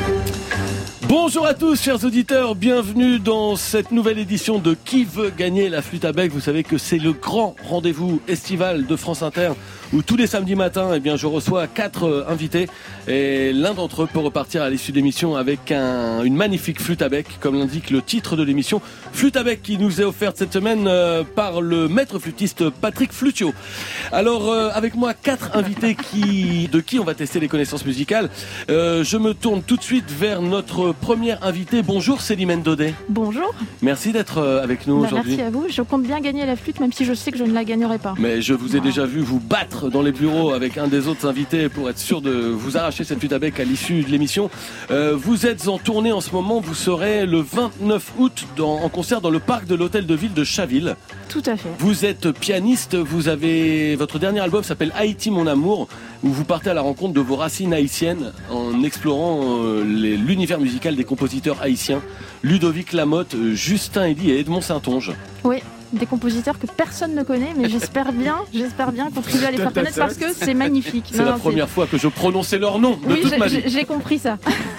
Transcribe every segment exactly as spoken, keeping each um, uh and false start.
Bonjour à tous, chers auditeurs, bienvenue dans cette nouvelle édition de Qui veut gagner la flûte à bec. Vous savez que c'est le grand rendez-vous estival de France Inter où tous les samedis matins, eh bien, je reçois quatre euh, invités et l'un d'entre eux peut repartir à l'issue de l'émission avec un, une magnifique flûte à bec, comme l'indique le titre de l'émission. Flûte à bec qui nous est offerte cette semaine euh, par le maître flûtiste Patrick Flutio. Alors, euh, avec moi, quatre invités qui, de qui on va tester les connaissances musicales. Euh, je me tourne tout de suite vers notre première invitée. Bonjour Célimène Daudet. Bonjour. Merci d'être avec nous bah, aujourd'hui. Merci à vous. Je compte bien gagner la flûte, même si je sais que je ne la gagnerai pas. Mais je vous ai wow. déjà vu vous battre dans les bureaux avec un des autres invités pour être sûr de vous arracher cette flûte à bec à l'issue de l'émission. Euh, vous êtes en tournée en ce moment. Vous serez le vingt-neuf août dans, en concert dans le parc de l'Hôtel de Ville de Chaville. Tout à fait. Vous êtes pianiste. Vous avez votre dernier album s'appelle Haïti mon amour, où vous partez à la rencontre de vos racines haïtiennes en explorant euh, les, l'univers musical des compositeurs haïtiens, Ludovic Lamotte, Justin Eddy et Edmond Saintonge. Oui, des compositeurs que personne ne connaît, mais j'espère bien, j'espère bien contribuer à les faire connaître parce que c'est magnifique. C'est non, la non, première c'est... fois que je prononçais leur nom de oui, toute j'ai, ma vie. J'ai compris ça.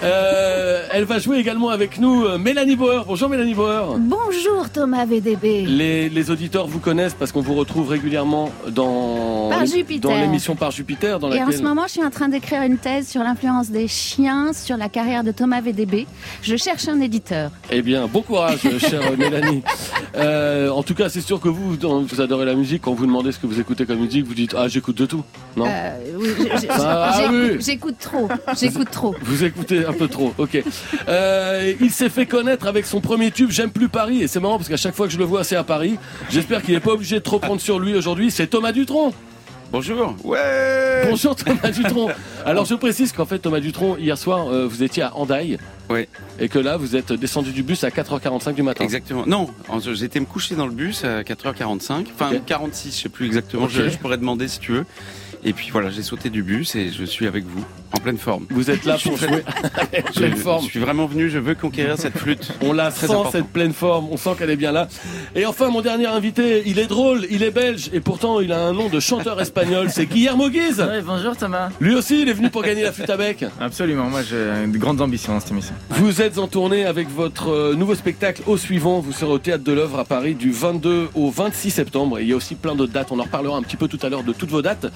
Euh, elle va jouer également avec nous Mélanie Bauer. Bonjour Mélanie Bauer. Bonjour Thomas V D B. Les, les auditeurs vous connaissent parce qu'on vous retrouve régulièrement dans, Par Jupiter. dans l'émission Par Jupiter. Dans Et laquelle... en ce moment, je suis en train d'écrire une thèse sur l'influence des chiens sur la carrière de Thomas V D B. Je cherche un éditeur. Eh bien, bon courage, chère Mélanie. Euh, en tout cas, c'est sûr que vous, vous adorez la musique. Quand vous demandez ce que vous écoutez comme musique, vous dites « Ah, j'écoute de tout ». Non euh, oui, j'ai, ah, j'écoute, oui. j'écoute trop, j'écoute trop. Vous écoutez un peu trop, ok. Euh, il s'est fait connaître avec son premier tube « J'aime plus Paris ». Et c'est marrant parce qu'à chaque fois que je le vois, c'est à Paris. J'espère qu'il n'est pas obligé de trop prendre sur lui aujourd'hui. C'est Thomas Dutronc. Bonjour. Ouais. Bonjour Thomas Dutronc. Alors je précise qu'en fait Thomas Dutronc, hier soir, euh, vous étiez à Hendaye. Oui. Et que là, vous êtes descendu du bus à quatre heures quarante-cinq du matin. Exactement. Non, j'étais me coucher dans le bus à quatre heures quarante-cinq. Enfin, okay. quarante-six, je sais plus exactement. Okay. Je, je pourrais demander si tu veux. Et puis voilà, j'ai sauté du bus et je suis avec vous, en pleine forme. Vous êtes là pour jouer en pleine forme. Je suis vraiment venu, je veux conquérir cette flûte. On la sent, important. Cette pleine forme, on sent qu'elle est bien là. Et enfin, mon dernier invité, il est drôle, il est belge, et pourtant il a un nom de chanteur espagnol, c'est Guillermo Guise. Ouais, bonjour Thomas. Lui aussi, il est venu pour gagner la flûte à bec. Absolument, moi j'ai de grandes ambitions dans cette émission. Vous êtes en tournée avec votre nouveau spectacle Au Suivant, vous serez au Théâtre de l'Œuvre à Paris du vingt-deux au vingt-six septembre. Et il y a aussi plein d'autres dates, on en reparlera un petit peu tout à l'heure de toutes vos dates.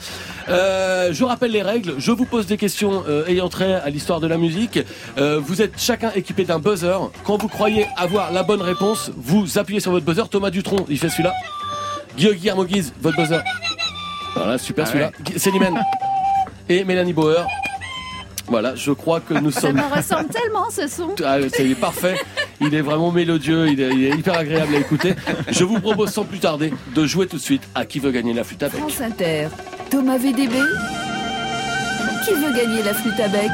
Euh, Je rappelle les règles, je vous pose des questions euh, ayant trait à l'histoire de la musique. Euh, vous êtes chacun équipé d'un buzzer. Quand vous croyez avoir la bonne réponse, vous appuyez sur votre buzzer. Thomas Dutronc, il fait celui-là. Guillaume Guillermo Guise, votre buzzer. Voilà, super ah celui-là. Ouais. Célimène et Mélanie Bauer. Voilà, je crois que nous sommes... Ça me ressemble tellement ce son. Ah, c'est parfait. Il est vraiment mélodieux, il est, il est hyper agréable à écouter. Je vous propose sans plus tarder de jouer tout de suite à Qui veut gagner la flûte à bec. France Inter, Thomas V D B. Qui veut gagner la flûte à bec?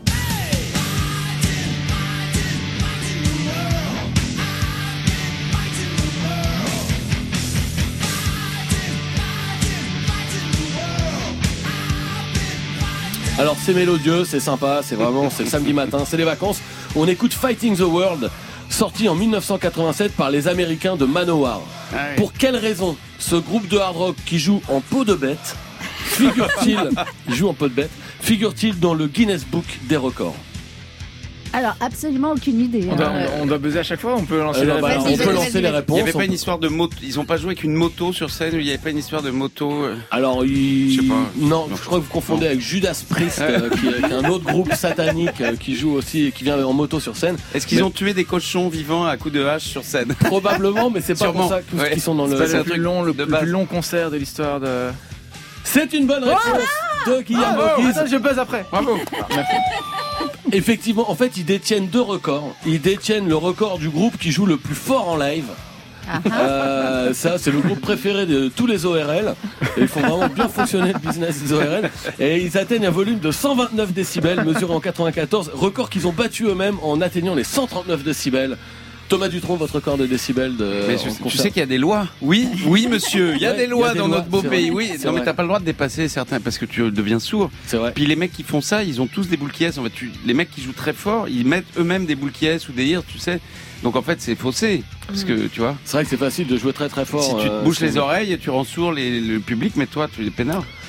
Alors c'est mélodieux, c'est sympa, c'est vraiment, c'est le samedi matin, c'est les vacances. On écoute Fighting the World, sorti en dix-neuf cent quatre-vingt-sept par les Américains de Manowar. Ah oui. Pour quelle raison ce groupe de hard rock qui joue en peau de bête figure-t-il, il joue en peau de bête, figure-t-il dans le Guinness Book des records? Alors, absolument aucune idée. On doit, hein. on doit buzzer à chaque fois, on peut lancer, euh, les, bah, réponses. on peut lancer les réponses. Il n'y avait pas peut... une histoire de moto. Ils n'ont pas joué avec une moto sur scène. Il n'y avait pas une histoire de moto. Alors, il... je sais pas. Non, non, je crois que vous confondez non. avec Judas Priest, euh, qui, est, qui est un autre groupe satanique euh, qui joue aussi, qui vient en moto sur scène. Est-ce qu'ils mais... ont tué des cochons vivants à coups de hache sur scène? Probablement, mais c'est pas Sûrement. pour ça qu'ils ouais. sont dans le. C'est le, plus long, le, le plus long concert de l'histoire de. C'est une bonne réponse oh de Guillermo oh, Guise. Je buzz après. Bravo. Merci. Effectivement, en fait, ils détiennent deux records. Ils détiennent le record du groupe qui joue le plus fort en live. Uh-huh. Euh, ça, c'est le groupe préféré de tous les O R L. Et ils font vraiment bien fonctionner le business des O R L. Et ils atteignent un volume de cent vingt-neuf décibels, mesuré en quatre-vingt-quatorze. Record qu'ils ont battu eux-mêmes en atteignant les cent trente-neuf décibels. Thomas Dutronc, votre record de décibels de. Mais je, tu sais qu'il y a des lois. Oui, oui, monsieur. Il y a ouais, des lois y a des dans lois, notre beau pays. Vrai, oui. Non, vrai. mais t'as pas le droit de dépasser certains parce que tu deviens sourd. C'est vrai. Puis les mecs qui font ça, ils ont tous des boules qui est. En fait, tu, les mecs qui jouent très fort, ils mettent eux-mêmes des boules qui est ou des ears, tu sais. Donc en fait, c'est faussé. Parce que tu vois. C'est vrai que c'est facile de jouer très très fort. Si tu te euh, bouches les oreilles et tu rends sourd les, le public, mais toi, tu es peinard.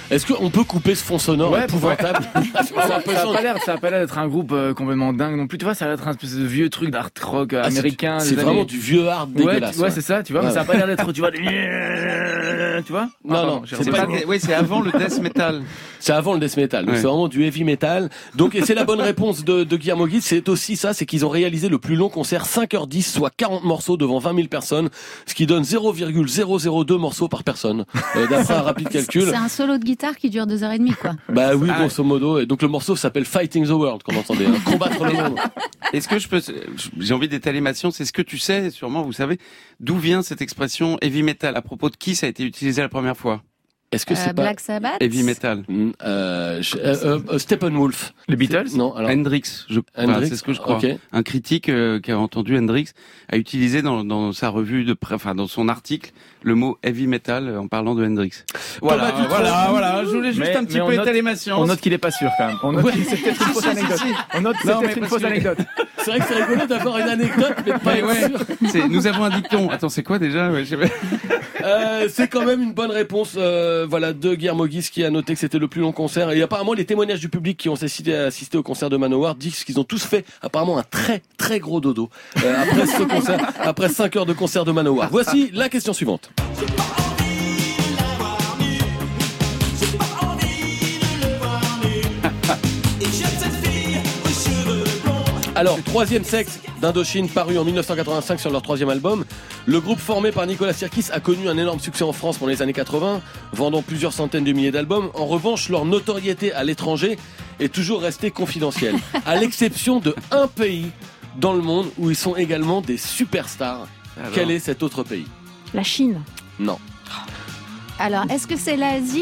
Est-ce qu'on peut couper ce fond sonore Ouais, épouvantable? Ça a pas l'air, ça a pas l'air d'être un groupe euh, complètement dingue non plus. Tu vois, ça a l'air d'être un espèce de vieux truc d'art rock euh, Ah, c'est- américain. C'est des vraiment années- du vieux hard Ouais, dégueulasse. tu- ouais, c'est ça, tu vois, Ouais, mais ça a ouais. pas l'air d'être, tu vois, du- tu vois? Non, Ah, non, pardon, j'ai c'est C'est raté pas- pas, oui, c'est avant le death metal. C'est avant le death metal, donc Ouais. c'est vraiment du heavy metal. Donc et c'est la bonne réponse de, de Guillermo Guide, c'est aussi ça, c'est qu'ils ont réalisé le plus long concert, cinq heures dix, soit quarante morceaux devant vingt mille personnes, ce qui donne zéro virgule zéro zéro deux morceaux par personne, euh, d'après un rapide calcul. C'est un solo de guitare qui dure deux heures et demie, quoi. Bah oui, Ah, grosso modo. Et donc le morceau s'appelle Fighting the World, qu'on entendait, hein, combattre le monde. Est-ce que je peux, j'ai envie d'étaler ma science, est-ce que tu sais, sûrement, vous savez, d'où vient cette expression heavy metal? À propos de qui ça a été utilisé la première fois? Est-ce que Euh, c'est pas Black Sabbath. Heavy metal. Hmm, euh, je- euh, euh, euh, Steppenwolf? Les Beatles? Non, alors. Hendrix, je enfin, Hendrix, c'est ce que je crois. ok. Un critique euh, qui a entendu Hendrix a utilisé dans, dans sa revue de presse, enfin dans son article, le mot heavy metal euh, en parlant de Hendrix. Voilà, Thomas Dutronc. voilà, voilà. Je voulais juste Mais- un petit mais on peu note- étaler ma science. On note qu'il est pas sûr quand même. On note Ouais. que c'est peut-être une fausse anecdote. On note que c'est Non, mais peut-être une parce fausse que- anecdote. C'est vrai que c'est rigolo d'avoir une anecdote, mais pas Mais être ouais, sûr. c'est, nous avons un dicton. Attends, c'est quoi déjà? Ouais, je sais pas. Euh, c'est quand même une bonne réponse, euh, voilà, de Guillermo Guise qui a noté que c'était le plus long concert. Et apparemment, les témoignages du public qui ont assisté, assisté au concert de Manowar disent qu'ils ont tous fait apparemment un très très gros dodo euh, après ce concert, après cinq heures de concert de Manowar. Voici la question suivante. Alors, troisième sexe d'Indochine paru en mille neuf cent quatre-vingt-cinq sur leur troisième album. Le groupe formé par Nicolas Sirkis a connu un énorme succès en France pendant les années quatre-vingts, vendant plusieurs centaines de milliers d'albums. En revanche, leur notoriété à l'étranger est toujours restée confidentielle, à l'exception de un pays dans le monde où ils sont également des superstars. Alors. Quel est cet autre pays? La Chine. Non. Alors, est-ce que c'est l'Asie?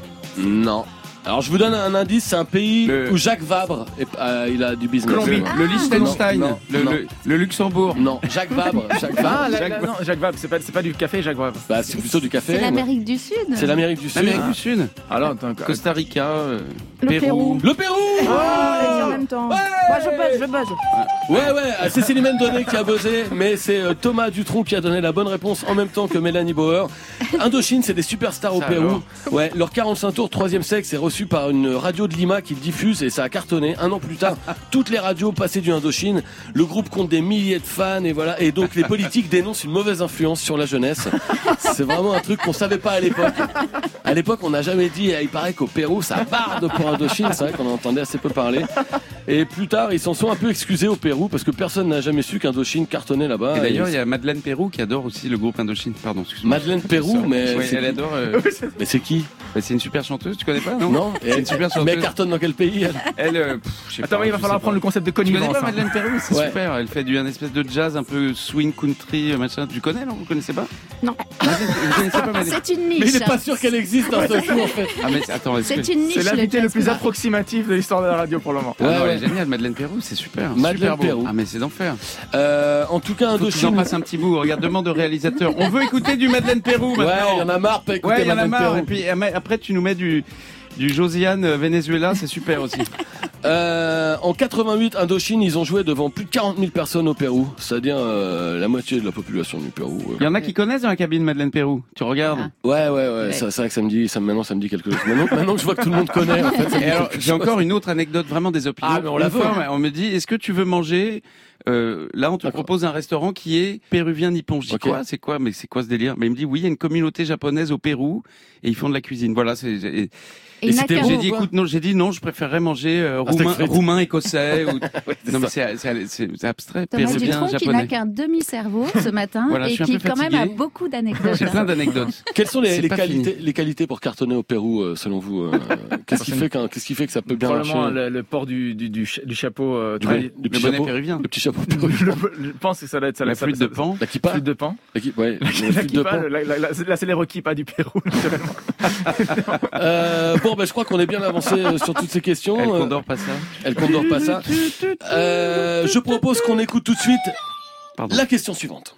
Non. Alors je vous donne un indice, c'est un pays Le- où Jacques Vabre, est- euh, il a du business. Le, le Liechtenstein, Non, le, non. le, le Luxembourg. Non, Jacques Vabre. Jacques Vabre. Ah, la- Jacques la- Vabre. non, Jacques Vabre, c'est pas, c'est pas du café, Jacques Vabre. Bah, c'est plutôt du café. C'est mais- l'Amérique du Sud. C'est l'Amérique du Sud. L'Amérique du Sud. Alors, attends, Costa Rica, euh, Le Pérou. Le Pérou. Oh, on l'a dit en même temps. Moi, je buzz, je buzz. Ouais, ouais, euh, c'est Célimène Donné qui a buzzé, mais c'est euh, Thomas Dutronc qui a donné la bonne réponse en même temps que Mélanie Bauer. Indochine, c'est des superstars au Ça Pérou. alors. Ouais, leur quarante-cinq tours, troisième sexe, est reçu par une radio de Lima qui le diffuse et ça a cartonné. Un an plus tard, toutes les radios passaient du Indochine. Le groupe compte des milliers de fans et voilà. Et donc les politiques dénoncent une mauvaise influence sur la jeunesse. C'est vraiment un truc qu'on savait pas à l'époque. À l'époque, on n'a jamais dit, eh, il paraît qu'au Pérou, ça barde pour Indochine. C'est vrai qu'on en entendait assez peu parler. Et plus tard, ils s'en sont un peu excusés au Pérou parce que personne n'a jamais su qu'Indochine cartonnait là-bas. Et d'ailleurs, Et il y a Madeleine Pérou qui adore aussi le groupe Indochine. Pardon, excuse-moi. Madeleine Pérou, mais Ouais, c'est elle adore. euh, mais c'est qui? bah, c'est une super chanteuse, tu connais pas, non? Non, C'est une super mais chanteuse. elle cartonne dans quel pays elle Elle, euh, pff, je sais Attends, pas, oui, il va je falloir sais apprendre le concept de Tu connais connivence. pas hein. Madeleine Pérou? C'est Ouais. super. Elle fait du un espèce de jazz un peu swing country euh, machin. Tu connais, non? Vous connaissez pas? Non. Madeleine- Vous connaissez pas Madeleine? C'est une niche. Mais il est pas sûr qu'elle existe un seul coup en fait. Ah mais c'est- attends, est-ce que... C'est une niche. C'est l'invité le jazz plus country. approximatif de l'histoire de la radio pour le moment. Ah non, Ouais, elle ouais. est géniale, Madeleine Pérou, c'est super. Madeleine super beau. Pérou. Ah mais c'est d'enfer. Euh, en tout cas, Faut que tu en Indochine. passes un petit bout. Regarde, demande au réalisateur. On veut écouter du Madeleine Pérou Ouais, maintenant. il y en a marre, pas écouter Ouais, il y en a Madeleine marre. Pérou. Et puis ama- après, tu nous mets du du Josiane euh, Venezuela, c'est super aussi. Euh, en quatre-vingt-huit, Indochine, ils ont joué devant plus de quarante mille personnes au Pérou, c'est-à-dire euh, la moitié de la population du Pérou. Il y en a qui connaissent dans la cabine Madeleine Pérou. Tu regardes. Ouais, ouais, ouais, Ouais. ça- c'est vrai que ça me dit, ça, maintenant ça me dit quelque chose. Maintenant, maintenant que je vois que tout le monde connaît, en fait, ça me dit Et alors, quelque j'ai chose. encore une autre anecdote vraiment des opinions. Ah, mais on la Une veut. fois, on me dit, est-ce que tu veux manger euh, là, on te D'accord. propose un restaurant qui est péruvien nippon. Je dis Ok. quoi? C'est quoi? Mais c'est quoi ce délire? Mais il me dit oui, il y a une communauté japonaise au Pérou et ils font de la cuisine. Voilà, c'est. Et, Et c'était Nakano, bon, j'ai dit quoi. écoute, non, j'ai dit non, je préférerais manger euh, Un steak roumain, frites. roumain écossais. Ou... c'est non, mais ça. c'est, c'est, c'est, c'est abstrait. Thomas Péruvien Dutronc qui n'a japonais. qu'un demi-cerveau ce matin Voilà, je et suis un qui peu quand même a fatigué. beaucoup d'anecdotes. J'ai plein d'anecdotes. Quelles sont les, C'est les pas qualités, les qualités pour cartonner au Pérou, euh, selon vous euh, Qu'est-ce qui fait qu'un, qu'est-ce qui fait que ça peut bien marcher? Probablement le, le port du, du, du, ch- du chapeau. Euh, tu Ouais, vois, le Le petit bonnet chapeau, péruvien. le petit chapeau le- péruvien. le- je pense que ça doit être ça. La ça- flûte ça- de pan. La kippa, Flûte de pan. la kippa, ouais, la La flûte de kippa, pan. la- la- la- là, c'est les requippas du Pérou, naturellement. Euh, bon, ben je crois qu'on est bien avancé euh, sur toutes ces questions. Elle Euh, condore pas ça. Elle condore pas ça. Euh, je propose qu'on écoute tout de suite Pardon. la question suivante.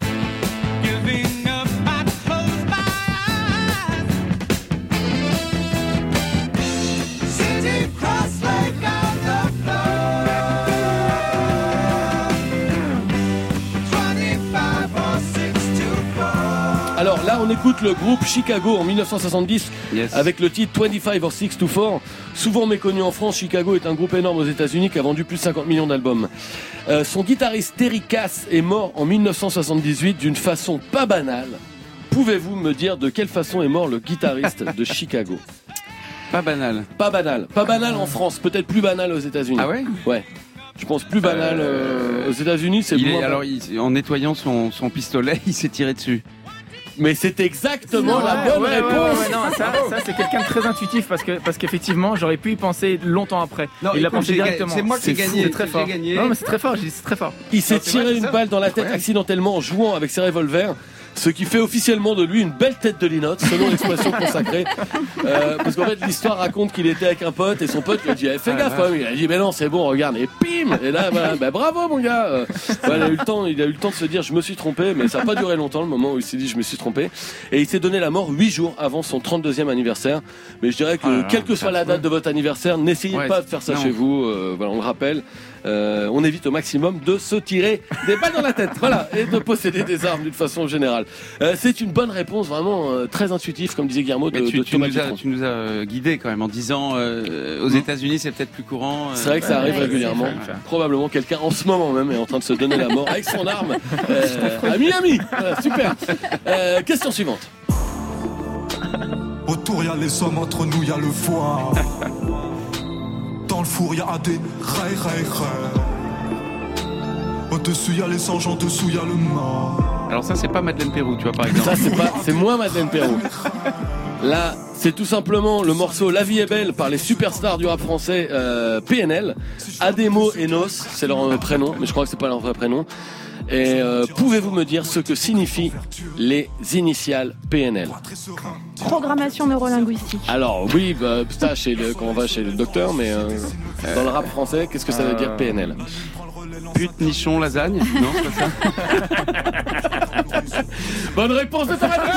Alors, là, on écoute le groupe Chicago en dix-neuf cent soixante-dix yes. avec le titre vingt-cinq or six to four. Souvent méconnu en France, Chicago est un groupe énorme aux États-Unis qui a vendu plus de cinquante millions d'albums. Euh, son guitariste Terry Cass est mort en dix-neuf cent soixante-dix-huit d'une façon pas banale. Pouvez-vous me dire de quelle façon est mort le guitariste de Chicago ? Pas banal. Pas banal. Pas banal en France, peut-être plus banal aux États-Unis. Ah ouais ? Ouais. Je pense plus banal euh, aux États-Unis, c'est il moins est, alors, il, en nettoyant son, son pistolet, il s'est tiré dessus. Mais c'est exactement non, la ouais, bonne ouais, réponse. Ouais, ouais, non, ça, ça c'est quelqu'un de très intuitif parce que parce qu'effectivement, j'aurais pu y penser longtemps après. Non, il l'a pensé directement. C'est moi qui ai gagné. C'est très fort. Gagné. Non, mais c'est très fort. J'ai dit c'est très fort. Il s'est non, tiré vrai, une ça balle dans la tête ouais. accidentellement en jouant avec ses revolvers. Ce qui fait officiellement de lui une belle tête de linotte, selon l'expression consacrée. Euh, parce qu'en fait, l'histoire raconte qu'il était avec un pote et son pote lui a dit eh, fais gaffe, hein. Il a dit mais non, c'est bon, regarde, et pim. Et là, voilà, bah, bravo mon gars. Euh, bah, il a eu le temps, il a eu le temps de se dire je me suis trompé, mais ça n'a pas duré longtemps le moment où il s'est dit je me suis trompé. Et il s'est donné la mort huit jours avant son trente-deuxième anniversaire. Mais je dirais que oh là, quelle que soit la date de votre anniversaire, n'essayez ouais, pas de faire ça non. chez vous. Euh, voilà, on le rappelle. Euh, on évite au maximum de se tirer des balles dans la tête, voilà, et de posséder des armes d'une façon générale. Euh, c'est une bonne réponse, vraiment euh, très intuitive, comme disait Guillermo. De, tu, de tu, Thomas nous as, tu nous as guidé quand même en disant euh, aux mmh. États-Unis c'est peut-être plus courant. Euh... C'est vrai que ça arrive ouais, régulièrement. Probablement quelqu'un en ce moment même est en train de se donner la mort avec son arme euh, à Miami. Voilà, super. Euh, question suivante. Autour y a les hommes, entre nous y a le foie. Dans le four y'a des ray ray ray. Au-dessus y'a les sangs, en dessous y'a le mât. Alors ça c'est pas Madeleine Pérou, tu vois par exemple. Ça c'est pas, c'est moins Madeleine Pérou. Là c'est tout simplement le morceau La vie est belle par les superstars du rap français euh, P N L. Ademo et Nos, c'est leur prénom, mais je crois que c'est pas leur vrai prénom. Et euh, pouvez-vous me dire ce que signifient les initiales P N L ? Programmation neurolinguistique. Alors oui, bah, ça chez le, quand on va chez le docteur, mais euh, dans le rap français, qu'est-ce que ça veut dire P N L ? Pute, nichon, lasagne ? Non, c'est pas ça. Bonne réponse de ta réponse.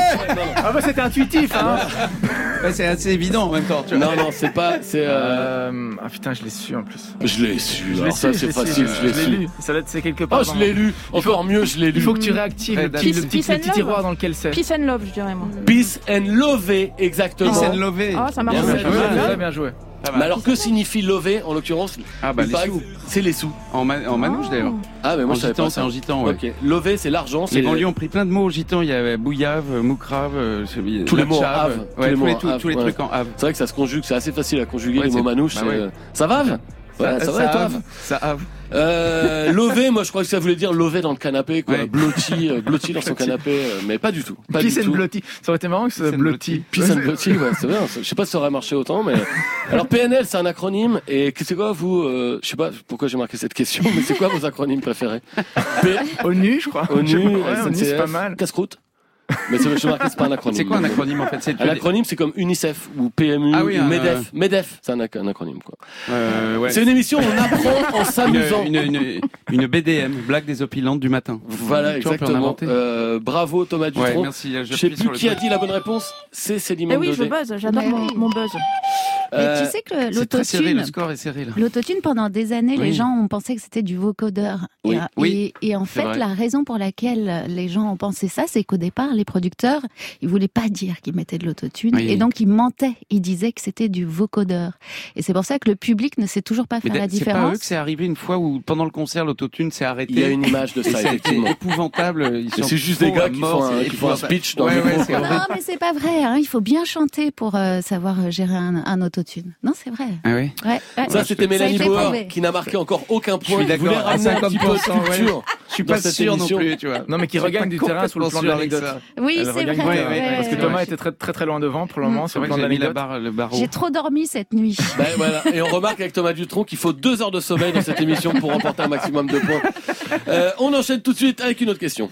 Ah bah c'était intuitif, hein. Ouais, c'est assez évident en même temps. Tu vois. Non, non, c'est pas. C'est. Euh... Euh... Ah putain, je l'ai su en plus. Je l'ai su. Je alors su, ça, je c'est l'ai facile. Su, je l'ai je su. lu. Ça doit être c'est quelque part. Oh, je l'ai lu. Encore mieux, je l'ai lu. Il faut que tu réactives le petit, Peace, le petit, peace le petit tiroir dans lequel c'est. Peace and love, je dirais moi. Peace and love, exactement. Peace and love. Ah, ça marche. Bien Bien joué, très bien joué. Mais alors que signifie lover en l'occurrence ? Ah bah les sous. C'est les sous. En, ma- en manouche d'ailleurs. Ah mais moi en je savais gitan, pas c'est ça. en gitan, ouais. Ok. Lover c'est l'argent. C'est les banlieues ont pris plein de mots au gitan. Il y avait bouillave, moukrave, tous les mots en chave, ave. ouais, tous les, tous tous, tous les ouais. trucs en ave. C'est vrai que ça se conjugue, c'est assez facile à conjuguer Ouais, les mots manouches. bah c'est... ouais. Ça va ? Ouais, ça, ça va et toi ave, ça ave. Euh, lover, moi je crois que ça voulait dire lover dans le canapé, quoi. Ouais. Blotti, euh, blotti dans son canapé, euh, mais pas du tout. Pas Peace du and tout. blotti. Ça aurait été marrant que ce soit blotti. Peace and blotti, ouais, c'est bien. Je sais pas si ça aurait marché autant, mais. Alors P N L, c'est un acronyme, et c'est quoi vous, euh, je sais pas pourquoi j'ai marqué cette question, mais c'est quoi vos acronymes préférés? P... ONU, je crois. ONU, ouais, S N C F, c'est pas mal. Casse-croûte. Mais c'est, je marqué, c'est pas un acronyme. C'est quoi un acronyme en fait? C'est un acronyme, c'est comme UNICEF ou P M U ah oui, ou un, MEDEF. euh... MEDEF, c'est un, ac- un acronyme quoi. Euh, ouais. C'est une émission où on apprend en s'amusant. Une, une, une, une B D M, blague des opilantes du matin. Voilà, tu exactement. Euh, bravo Thomas Dutronc. Ouais, merci. Je, je sais plus qui a dit la bonne réponse. C'est Céline Eh oui, Dodé. je buzz. J'adore Mais mon, oui. mon buzz. Mais Euh, tu sais que C'est très serré, l'autotune, le score est serré là. l'autotune pendant des années, Oui. les gens ont pensé que c'était du vocodeur. Oui. Et, Oui. et, et en C'est fait, vrai. la raison pour laquelle les gens ont pensé ça, c'est qu'au départ, les producteurs, ils voulaient pas dire qu'ils mettaient de l'autotune, Oui. et donc ils mentaient. Ils disaient que c'était du vocodeur. Et c'est pour ça que le public ne sait toujours pas Mais faire la c'est pas eux différence. que c'est arrivé une fois où pendant le concert l'autotune s'est arrêté. Il y a une image de Et ça, ça a été effectivement. épouvantable. Ils Et sont c'est juste des faux gars à qui mort, font un, c'est qui font un épouvantable. speech dans Ouais, le ouais, micro. c'est quoi. horrible. Non, mais c'est pas vrai. Hein. Il faut bien chanter pour euh, savoir gérer un, un autotune. Non, c'est vrai. Ah oui. Ouais, ouais. Ça, c'était Ça a Mélanie été Bauer prouvé. qui n'a marqué encore aucun Je suis point. Vous d'accord, voulez à ramener un petit peu de cinquante pour cent, ouais. culture. Je suis dans pas cette sûr non émission. plus, tu vois. Non, mais qui Je suis regagne pas du terrain sous le plan de complètement sûr avec l'anecdote. ça. Oui, Elle c'est regagne vrai. du ouais, terrain. ouais, Parce que ouais, Thomas ouais. était très très très loin devant pour le moment C'est sur le vrai plan que de j'ai mis la l'anecdote. barre, le barreau. J'ai trop dormi cette nuit. Ben voilà. Et on remarque avec Thomas Dutronc qu'il faut deux heures de sommeil dans cette émission pour remporter un maximum de points. Euh, on enchaîne tout de suite avec une autre question.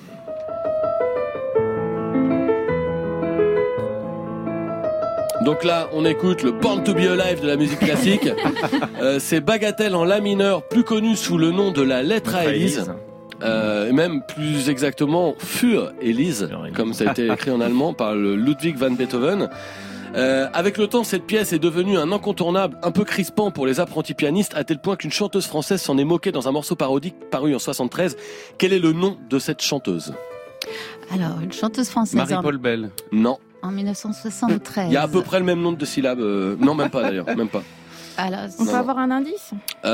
Donc là, on écoute le Born to be Alive de la musique classique. Euh, c'est Bagatelle en la mineur, plus connu sous le nom de la lettre à Élise. Euh, et même plus exactement Für Elise, comme ça a été écrit en allemand par le Ludwig van Beethoven. Euh, avec le temps, cette pièce est devenue un incontournable, un peu crispant pour les apprentis pianistes, à tel point qu'une chanteuse française s'en est moquée dans un morceau parodique paru en soixante-treize. Quel est le nom de cette chanteuse ? Alors, une chanteuse française Marie-Paul Bell. Non. en, en mille neuf cent soixante-treize. Il y a à peu près le même nombre de syllabes. euh, Non, même pas d'ailleurs, même pas. Alors, On Non, peut non. avoir un indice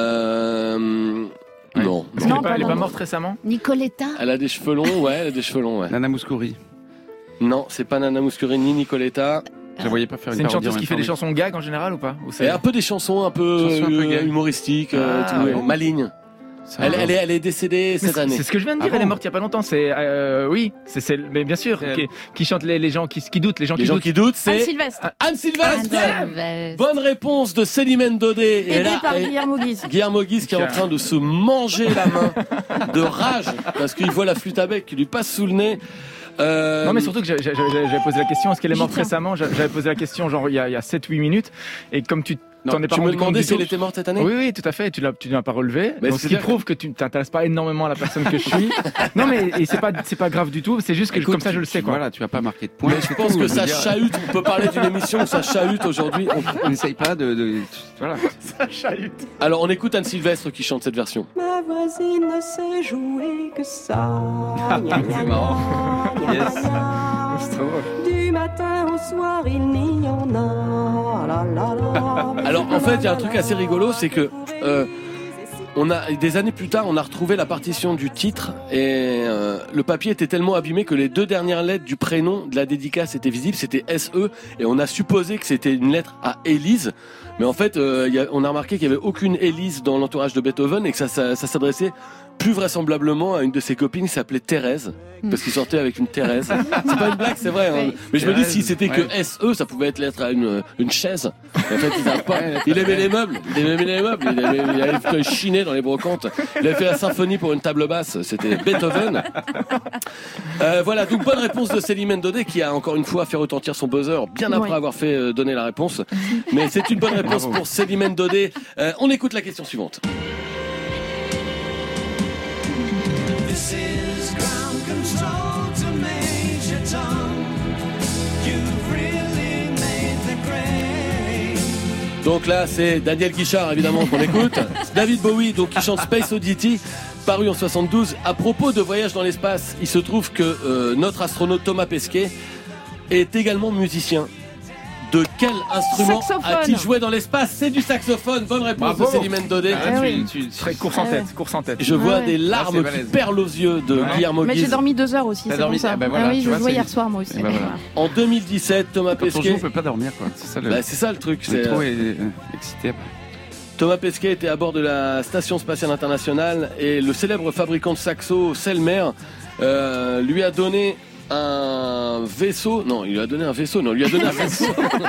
Euh... Ouais. Non. Est-ce qu'elle Non, est pas, pas elle est pas non. morte récemment? Nicoletta. Elle a des cheveux longs, ouais, elle a des cheveux longs, ouais. Nana Mouskouri. Non, c'est pas Nana Mouskouri ni Nicoletta. Je la voyais pas faire une C'est une parodie en chanteuse hein, même qui fait temps, des mais- chansons gag en général ou pas? Ou c'est- Et un peu des chansons un peu, Chansons un peu euh, gay. humoristiques, euh, Ah, tout, ouais, bon. malignes. Ça Elle, va. elle, est, elle est décédée Mais cette c'est- année. C'est ce que je viens de Ah dire, elle est bon morte il y a pas longtemps. C'est euh, oui, c'est celle, mais bien sûr, C'est elle. qui, qui chante les, les gens qui, qui doutent, les gens Les qui gens doutent. qui doutent, Anne c'est Sylvestre, Anne Sylvestre. Anne Sylvestre. Bonne réponse de Célimène Daudet. Et aidée là, par et- Guillermo Guise. Guillermo Guise qui est en train de se manger la main de rage parce qu'il voit la flûte à bec qui lui passe sous le nez. Euh, Non mais surtout que j'avais j'avais- j'avais posé la question, est-ce qu'elle est morte Putain. récemment? J'avais j'avais posé la question genre il y a, il y a sept huit minutes et comme tu non, t'en es pas tu me rendu compte demandais du si elle tout. était morte cette année. Oui, oui, tout à fait. Tu l'as, tu l'as pas relevé. Mais Donc, ce qui c'est-à-dire prouve que tu t'intéresses pas énormément à la personne que je suis. Non, mais et c'est pas, c'est pas grave du tout. C'est juste que Écoute, comme ça, je le sais, quoi. Voilà, tu vas pas marquer de points. Mais je pense que ça chahute. On peut parler d'une émission où ça chahute aujourd'hui. On- On n'essaye pas de, de- Voilà. Ça chahute. Alors on écoute Anne Sylvestre qui chante cette version. Ma voisine ne sait jouer que ça. C'est marrant. Yes. C'est trop drôle. Du matin au soir, il n'y en a. La, la, la. Alors en fait il y a un truc assez rigolo, c'est que euh, on a des années plus tard, on a retrouvé la partition du titre et euh, le papier était tellement abîmé que les deux dernières lettres du prénom de la dédicace étaient visibles, c'était S E et on a supposé que c'était une lettre à Élise. Mais en fait, euh, il y a, on a remarqué qu'il y avait aucune Élise dans l'entourage de Beethoven et que ça, ça, ça s'adressait plus vraisemblablement à une de ses copines qui s'appelait Thérèse, parce qu'il sortait avec une Thérèse. C'est pas une blague, c'est vrai. Hein. Oui. Mais je me dis Thérèse, si c'était que ouais. S E, ça pouvait être lettre à une, une chaise. Et en fait, il savent pas. Il aimait les meubles. Il aimait les meubles. Il aimait, il avait chiner dans les brocantes. Il avait fait la symphonie pour une table basse. C'était Beethoven. Euh, voilà. Donc bonne réponse de Célimène Daudet qui a encore une fois fait retentir son buzzer bien après Oui. avoir fait euh, donner la réponse. Mais c'est une bonne réponse pour Célimène Daudet. Euh, on écoute la question suivante. This is ground control to Major Tom. You've really made the grade. Donc là, c'est Daniel Guichard, évidemment, qu'on écoute. David Bowie, donc, qui chante Space Oddity, paru en soixante-douze. À propos de voyage dans l'espace, il se trouve que euh, notre astronaute Thomas Pesquet est également musicien. De quel instrument Saxophone. a-t-il joué dans l'espace? C'est du saxophone. Bonne réponse Bravo. de Célimène Daudet. Ah, Ah tu, oui. tu, très course en Ah tête, ouais. course en tête. Je vois Ouais. des Ah, larmes c'est qui balèze. perlent aux yeux de Ouais. Guillermo Mais j'ai Guise. dormi deux heures aussi, T'as c'est dormi, pour ça. ah bah voilà, ah oui, tu je vois, jouais c'est- hier soir moi aussi. Eh ben voilà. En deux mille dix-sept, Thomas Quand on joue, Pesquet. on peut pas dormir, quoi. C'est ça le. Bah, c'est ça le truc. on est C'est, trop euh, euh, excité après. Thomas Pesquet était à bord de la Station Spatiale Internationale et le célèbre fabricant de saxo, Selmer, euh, lui a donné un vaisseau. Non, il lui a donné un vaisseau. Non, il lui a donné un vaisseau.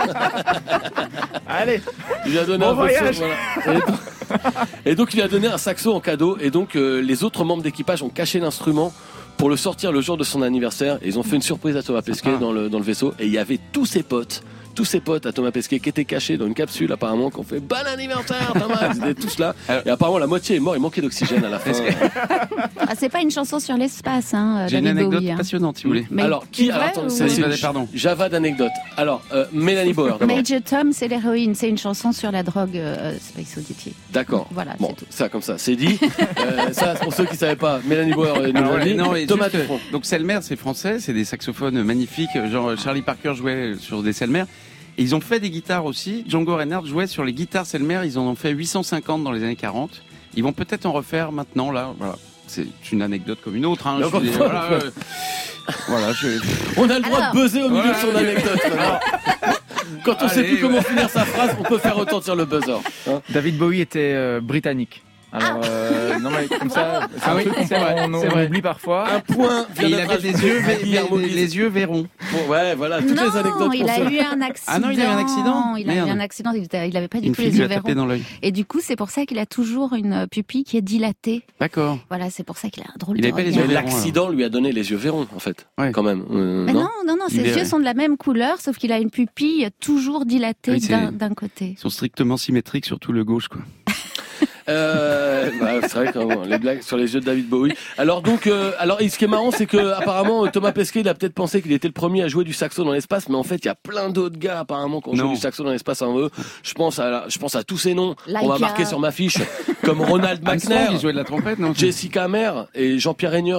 Allez, Il lui a donné Bon un voyage. vaisseau. Voilà. Et, donc, et donc, il lui a donné un saxo en cadeau. Et donc, euh, les autres membres d'équipage ont caché l'instrument pour le sortir le jour de son anniversaire. Et ils ont fait une surprise à Thomas Pesquet dans le, dans le vaisseau. Et il y avait tous ses potes. Tous ses potes à Thomas Pesquet qui étaient cachés dans une capsule apparemment qu'on fait bon anniversaire Thomas, ils étaient tous là Alors- et apparemment la moitié est mort, il manquait d'oxygène à la fin. Est-ce que- Ah, c'est pas une chanson sur l'espace, hein, J'ai une David anecdote Bowie. hein. passionnante, si vous voulez. Mais Alors qui C'est vrai alors, attends, ou- c'est- Oui, c'est- vas-y, pardon. Java d'anecdotes. Alors euh, Mélanie Bauer d'abord. Major Tom, c'est l'héroïne. C'est une chanson sur la drogue euh, Space Oddity. D'accord. Voilà, Bon, c'est tout. ça comme ça, c'est dit. Euh, ça pour ceux qui savaient pas, Mélanie Bauer euh, nous Alors, l'a dit. non, et Thomas juste, Dufresne. donc Selmer, c'est français, c'est des saxophones magnifiques. Genre Charlie Parker jouait sur des Selmer. Et ils ont fait des guitares aussi. Django Reinhardt jouait sur les guitares Selmer. Ils en ont fait huit cent cinquante dans les années quarante. Ils vont peut-être en refaire maintenant, là. Voilà. C'est une anecdote comme une autre. Hein. Mais Je encore suis- une fois, voilà, euh, voilà, je... On a le droit Alors- de buzzer au milieu Ouais, de son ouais. anecdote. maintenant. Quand on sait Allez, plus comment ouais. finir sa phrase, on peut faire retentir le buzzer. Hein. David Bowie était euh, britannique. Alors, euh, non mais comme ça, c'est Ah un oui, truc qu'on c'est vrai, on, c'est on vrai. oublie parfois. Un point Et vient il d'être avait des ajouté yeux, à vé- Guillermo les, Guise. les yeux verrons. Bon, ouais, voilà, toutes non, les anecdotes il pour a ça. eu un accident. Ah non, il a eu un accident Il a eu Merde. un accident. Il était- il avait pas du Une tout fille les lui yeux a tapé verrons. dans l'œil. Et du coup, c'est pour ça qu'il a toujours une pupille qui est dilatée. D'accord. Voilà, c'est pour ça qu'il a un drôle Il de avait pas les regard. yeux Mais verrons, l'accident lui a donné les yeux verrons, en fait. Ouais. Quand même. Euh, Mais non non, non, non, ses Il est- yeux sont de la même couleur, sauf qu'il a une pupille toujours dilatée Oui, c'est- d'un d'un côté. Ils sont strictement symétriques, surtout le gauche, quoi. Euh, bah, c'est vrai quand même, les blagues sur les yeux de David Bowie. Alors donc, euh, alors et ce qui est marrant, c'est que apparemment Thomas Pesquet, il a peut-être pensé qu'il était le premier à jouer du saxo dans l'espace, mais en fait, il y a plein d'autres gars apparemment qui ont joué Non. du saxo dans l'espace avant eux. Je pense à, la- je pense à tous ces noms qu'on va Laika. marquer sur ma fiche, comme Ronald Armstrong, McNair, il jouait de la trompette, non Jessica Meir et Jean-Pierre Aigneret.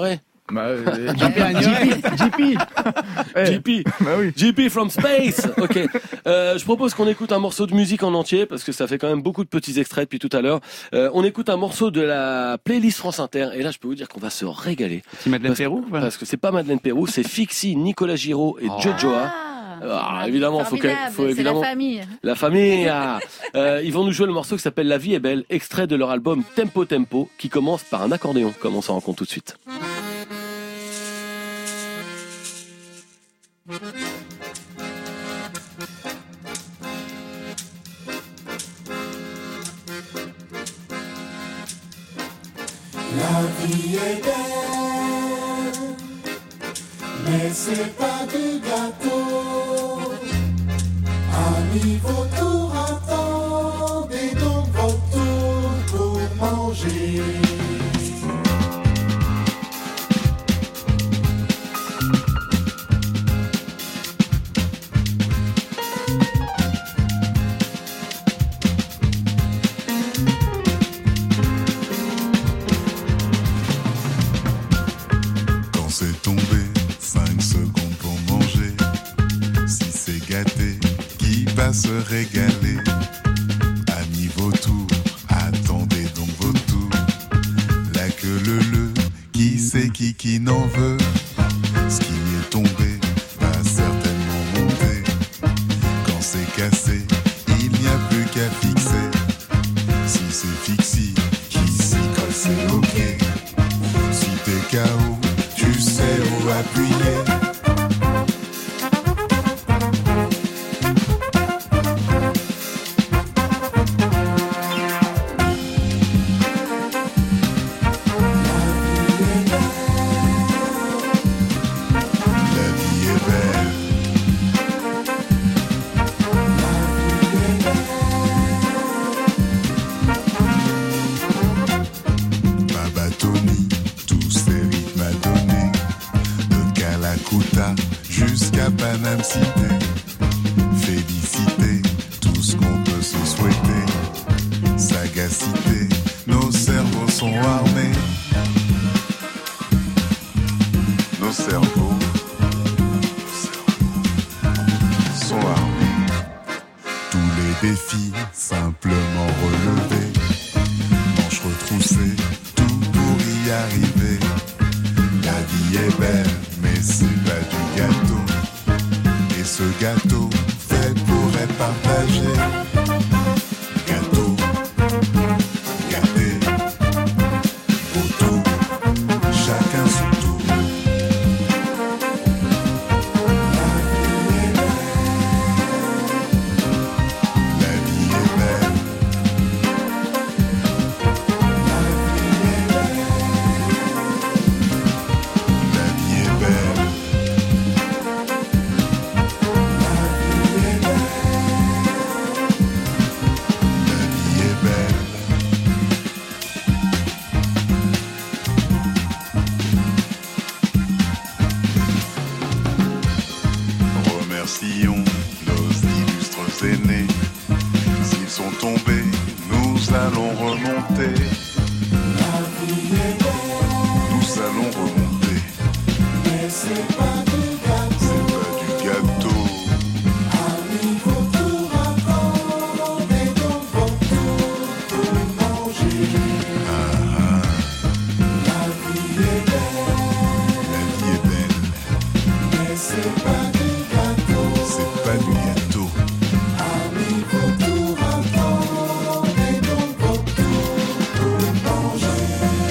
Bah, euh, J P, J P, J P, bah oui. J P from space. Ok. Euh, je propose qu'on écoute un morceau de musique en entier parce que ça fait quand même beaucoup de petits extraits depuis tout à l'heure. Euh, on écoute un morceau de la playlist France Inter et là je peux vous dire qu'on va se régaler. C'est Madeleine Parce- Pérou ouais. Parce que c'est pas Madeleine Pérou, c'est Fixie, Nicolas Giraud et Jojoa. Ah, évidemment, faut, que, faut c'est évidemment la famille. la famille. Ah. Euh, ils vont nous jouer le morceau qui s'appelle La vie est belle, extrait de leur album Tempo Tempo, qui commence par un accordéon, comme on s'en rend compte tout de suite. La vie est belle, mais c'est pas du gâteau. Amis, vos tours, attendez donc votre tour pour manger. Quand c'est tombé, cinq secondes pour manger. Si c'est gâté, qui va se régaler? Amis vos tours, attendez donc vos tours. La queue le le, qui c'est qui qui n'en veut? Ce qui est tombé va certainement monter. Quand c'est cassé, il n'y a plus qu'à fixer. Si c'est fixé, qui s'y colle c'est ok. Si t'es K O, tu sais où appuyer. La vie est belle. Babatoni, tous ces rythmes à donner. De Calacuta jusqu'à Paname Cité. Félicité, tout ce qu'on peut se souhaiter. Sagacité, nos cerveaux sont armés. Nos cerveaux, nos cerveaux sont armés. Tous les défis simplement relevés. Manches retroussées, tout pour y arriver. La vie est belle, mais c'est pas du gâteau. Et ce gâteau fait pour être partagé. Gâteau, gâté, autour, chacun son tour. La vie est belle. La vie est belle. La vie est belle. Remercions nos illustres aînés. S'ils sont tombés, nous allons remonter. Nous allons remonter. Mais c'est pas du gâteau. C'est pas du gâteau. Amis, vos tours, attendez donc votre tour pour manger. Ah, ah, La vie est belle, la vie est belle. mais c'est pas du gâteau. C'est pas du gâteau. Amis, vos tours, attendez donc votre tour pour manger.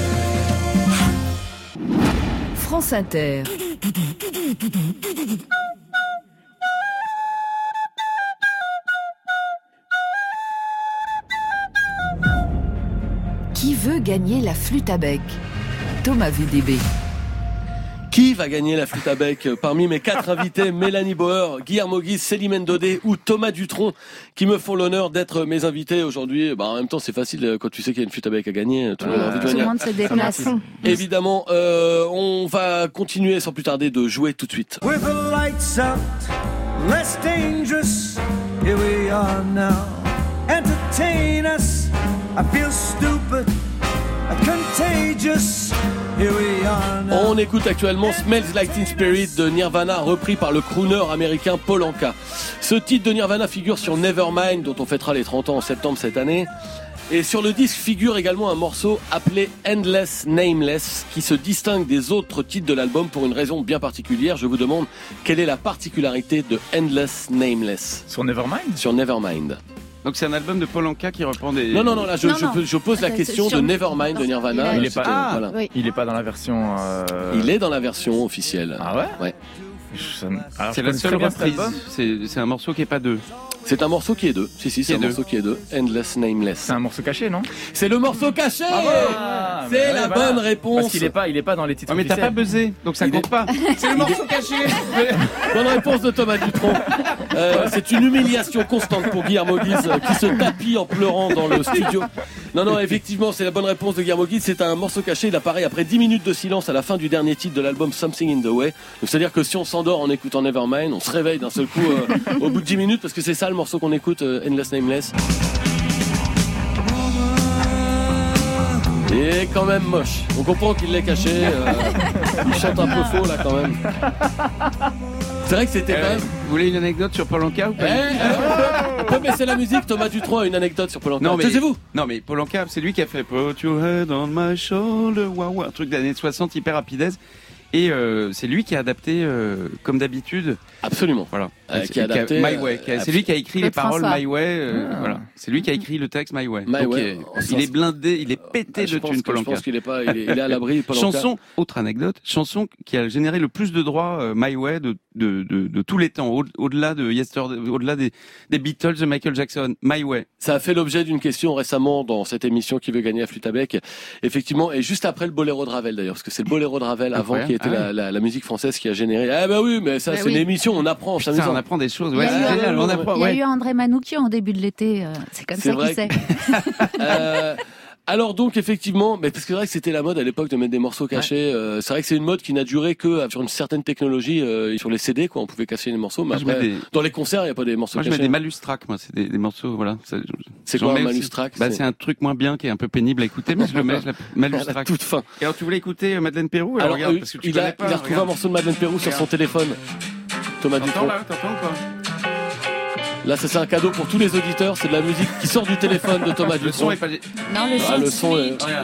France Inter. Qui veut gagner la flûte à bec? Thomas V D B. Qui va gagner la flûte à bec parmi mes quatre invités, Mélanie Bauer, Guillermo Guise, Célimène Daudet ou Thomas Dutronc, qui me font l'honneur d'être mes invités aujourd'hui. Bah, en même temps, c'est facile quand tu sais qu'il y a une flûte à bec à gagner. Tout le monde a envie de Tout le venir. monde se déplace. Évidemment, euh, on va continuer sans plus tarder de jouer tout de suite. With the lights out, less dangerous, here we are now. Entertain us, I feel stupid, contagious. contagious. Here we are now. On écoute actuellement Smells Like Teen Spirit de Nirvana, repris par le crooner américain Paul Anka. Ce titre de Nirvana figure sur Nevermind, dont on fêtera les trente ans en septembre cette année. Et sur le disque figure également un morceau appelé Endless Nameless, qui se distingue des autres titres de l'album pour une raison bien particulière. Je vous demande quelle est la particularité de Endless Nameless Sur Nevermind sur Nevermind. Donc c'est un album de Paul Anka qui reprend des... Non, non, non, là je, Non, je, non. je pose la Attends, question sur- de Nevermind de Nirvana. Il est C'était- pas- Ah, voilà. Oui. Il est pas dans la version. euh, Il est dans la version officielle. Ah ouais Ouais. Je- Alors, C'est je la connais seule très bien cet reprise. album. C'est c'est un morceau qui est pas deux. C'est un morceau qui est deux. Si, si, c'est Qui un est deux. morceau qui est deux. Endless Nameless. C'est un morceau caché, non C'est le morceau caché. Ah, C'est mais la ouais, voilà. bonne réponse. Parce qu'il est pas, il est pas dans les titres Oh, mais t'as pas officiels. buzzé, donc ça Il compte est- pas. C'est le morceau caché. Bonne réponse de Thomas Dutronc. Euh, c'est une humiliation constante pour Guillermo Guise euh, qui se tapit en pleurant dans le studio. Non, non, effectivement, c'est la bonne réponse de Guillermo Guise. C'est un morceau caché. Il apparaît après dix minutes de silence à la fin du dernier titre de l'album Something in the Way. Donc, c'est-à-dire que si on s'endort en écoutant Nevermind, on se réveille d'un seul coup euh, au bout de dix minutes parce que c'est ça le morceau qu'on écoute, euh, Endless Nameless. Il est quand même moche. On comprend qu'il l'est caché. euh, il chante un peu faux là quand même. C'est vrai que c'était quand Euh, même. Vous voulez une anecdote sur Paul Anka ou Eh, pas eh, on peut baisser la musique. Thomas Dutronc a une anecdote sur Paul Anka. Non, mais- Taisez-vous. Non mais Paul Anka, c'est lui qui a fait Put your head on my shoulder, waouh, un truc des années soixante hyper rapidaise. Et euh, c'est lui qui a adapté, euh, comme d'habitude, Absolument. voilà. Euh, C'est qui a lui adapté, My Way. qui a- euh, C'est lui qui a écrit les Claude paroles François. My Way. euh, Ah. Voilà. C'est lui qui a écrit le texte My Way. My Donc, Way, euh, en sens- il est blindé, il est pété Ah, je de pense thunes, que- Paul Je Anka. pense qu'il est pas. Il est, il est à l'abri. Paul Anka. Chanson, autre anecdote, chanson qui a généré le plus de droits euh, My Way de, de, de, de tous les temps, au- au-delà de Yesterday, au-delà des, des Beatles, de Michael Jackson, My Way. Ça a fait l'objet d'une question récemment dans cette émission qui veut gagner à flûte à bec. Effectivement, et juste après le boléro de Ravel d'ailleurs, parce que c'est le boléro de Ravel avant Incroyable. qui était Ah la, la, la musique française qui a généré. Ah bah oui, mais ça Bah c'est oui. une émission, on apprend, c'est Putain, amusant. on apprend des choses. Il y Ouais, a c'est eu un- génial. On apprend. Il y a Ouais. eu André Manoukian en début de l'été. euh, C'est comme C'est ça vrai qu'il sait. Euh, alors donc effectivement, mais parce que c'est vrai que c'était la mode à l'époque de mettre des morceaux cachés. euh, c'est vrai que c'est une mode qui n'a duré que sur une certaine technologie, euh, sur les C D quoi. On pouvait cacher les morceaux, mais Moi, je après, mets des, dans les concerts il y a pas des morceaux moi, je mets cachés. des malus tracks, moi, c'est des, des morceaux, voilà. Ça, je- C'est j'en quoi un mets malus aussi. track Bah, c'est- c'est un truc moins bien qui est un peu pénible à écouter, mais je le mets, je l'appelle malus à la track. toute fin. Et alors, tu voulais écouter euh, Madeleine Pérou? Alors, Alors, regarde, euh, parce que tu il, a, connais pas, il a retrouvé un regarde. morceau de Madeleine Pérou sur son Regarde. téléphone. Thomas T'entends Dutronc. là? T'entends ou pas? Là, ça c'est un cadeau pour tous les auditeurs. C'est de la musique qui sort du téléphone de Thomas Le Dutronc. son est pas. Non, le Ah, son. le son est... Regarde.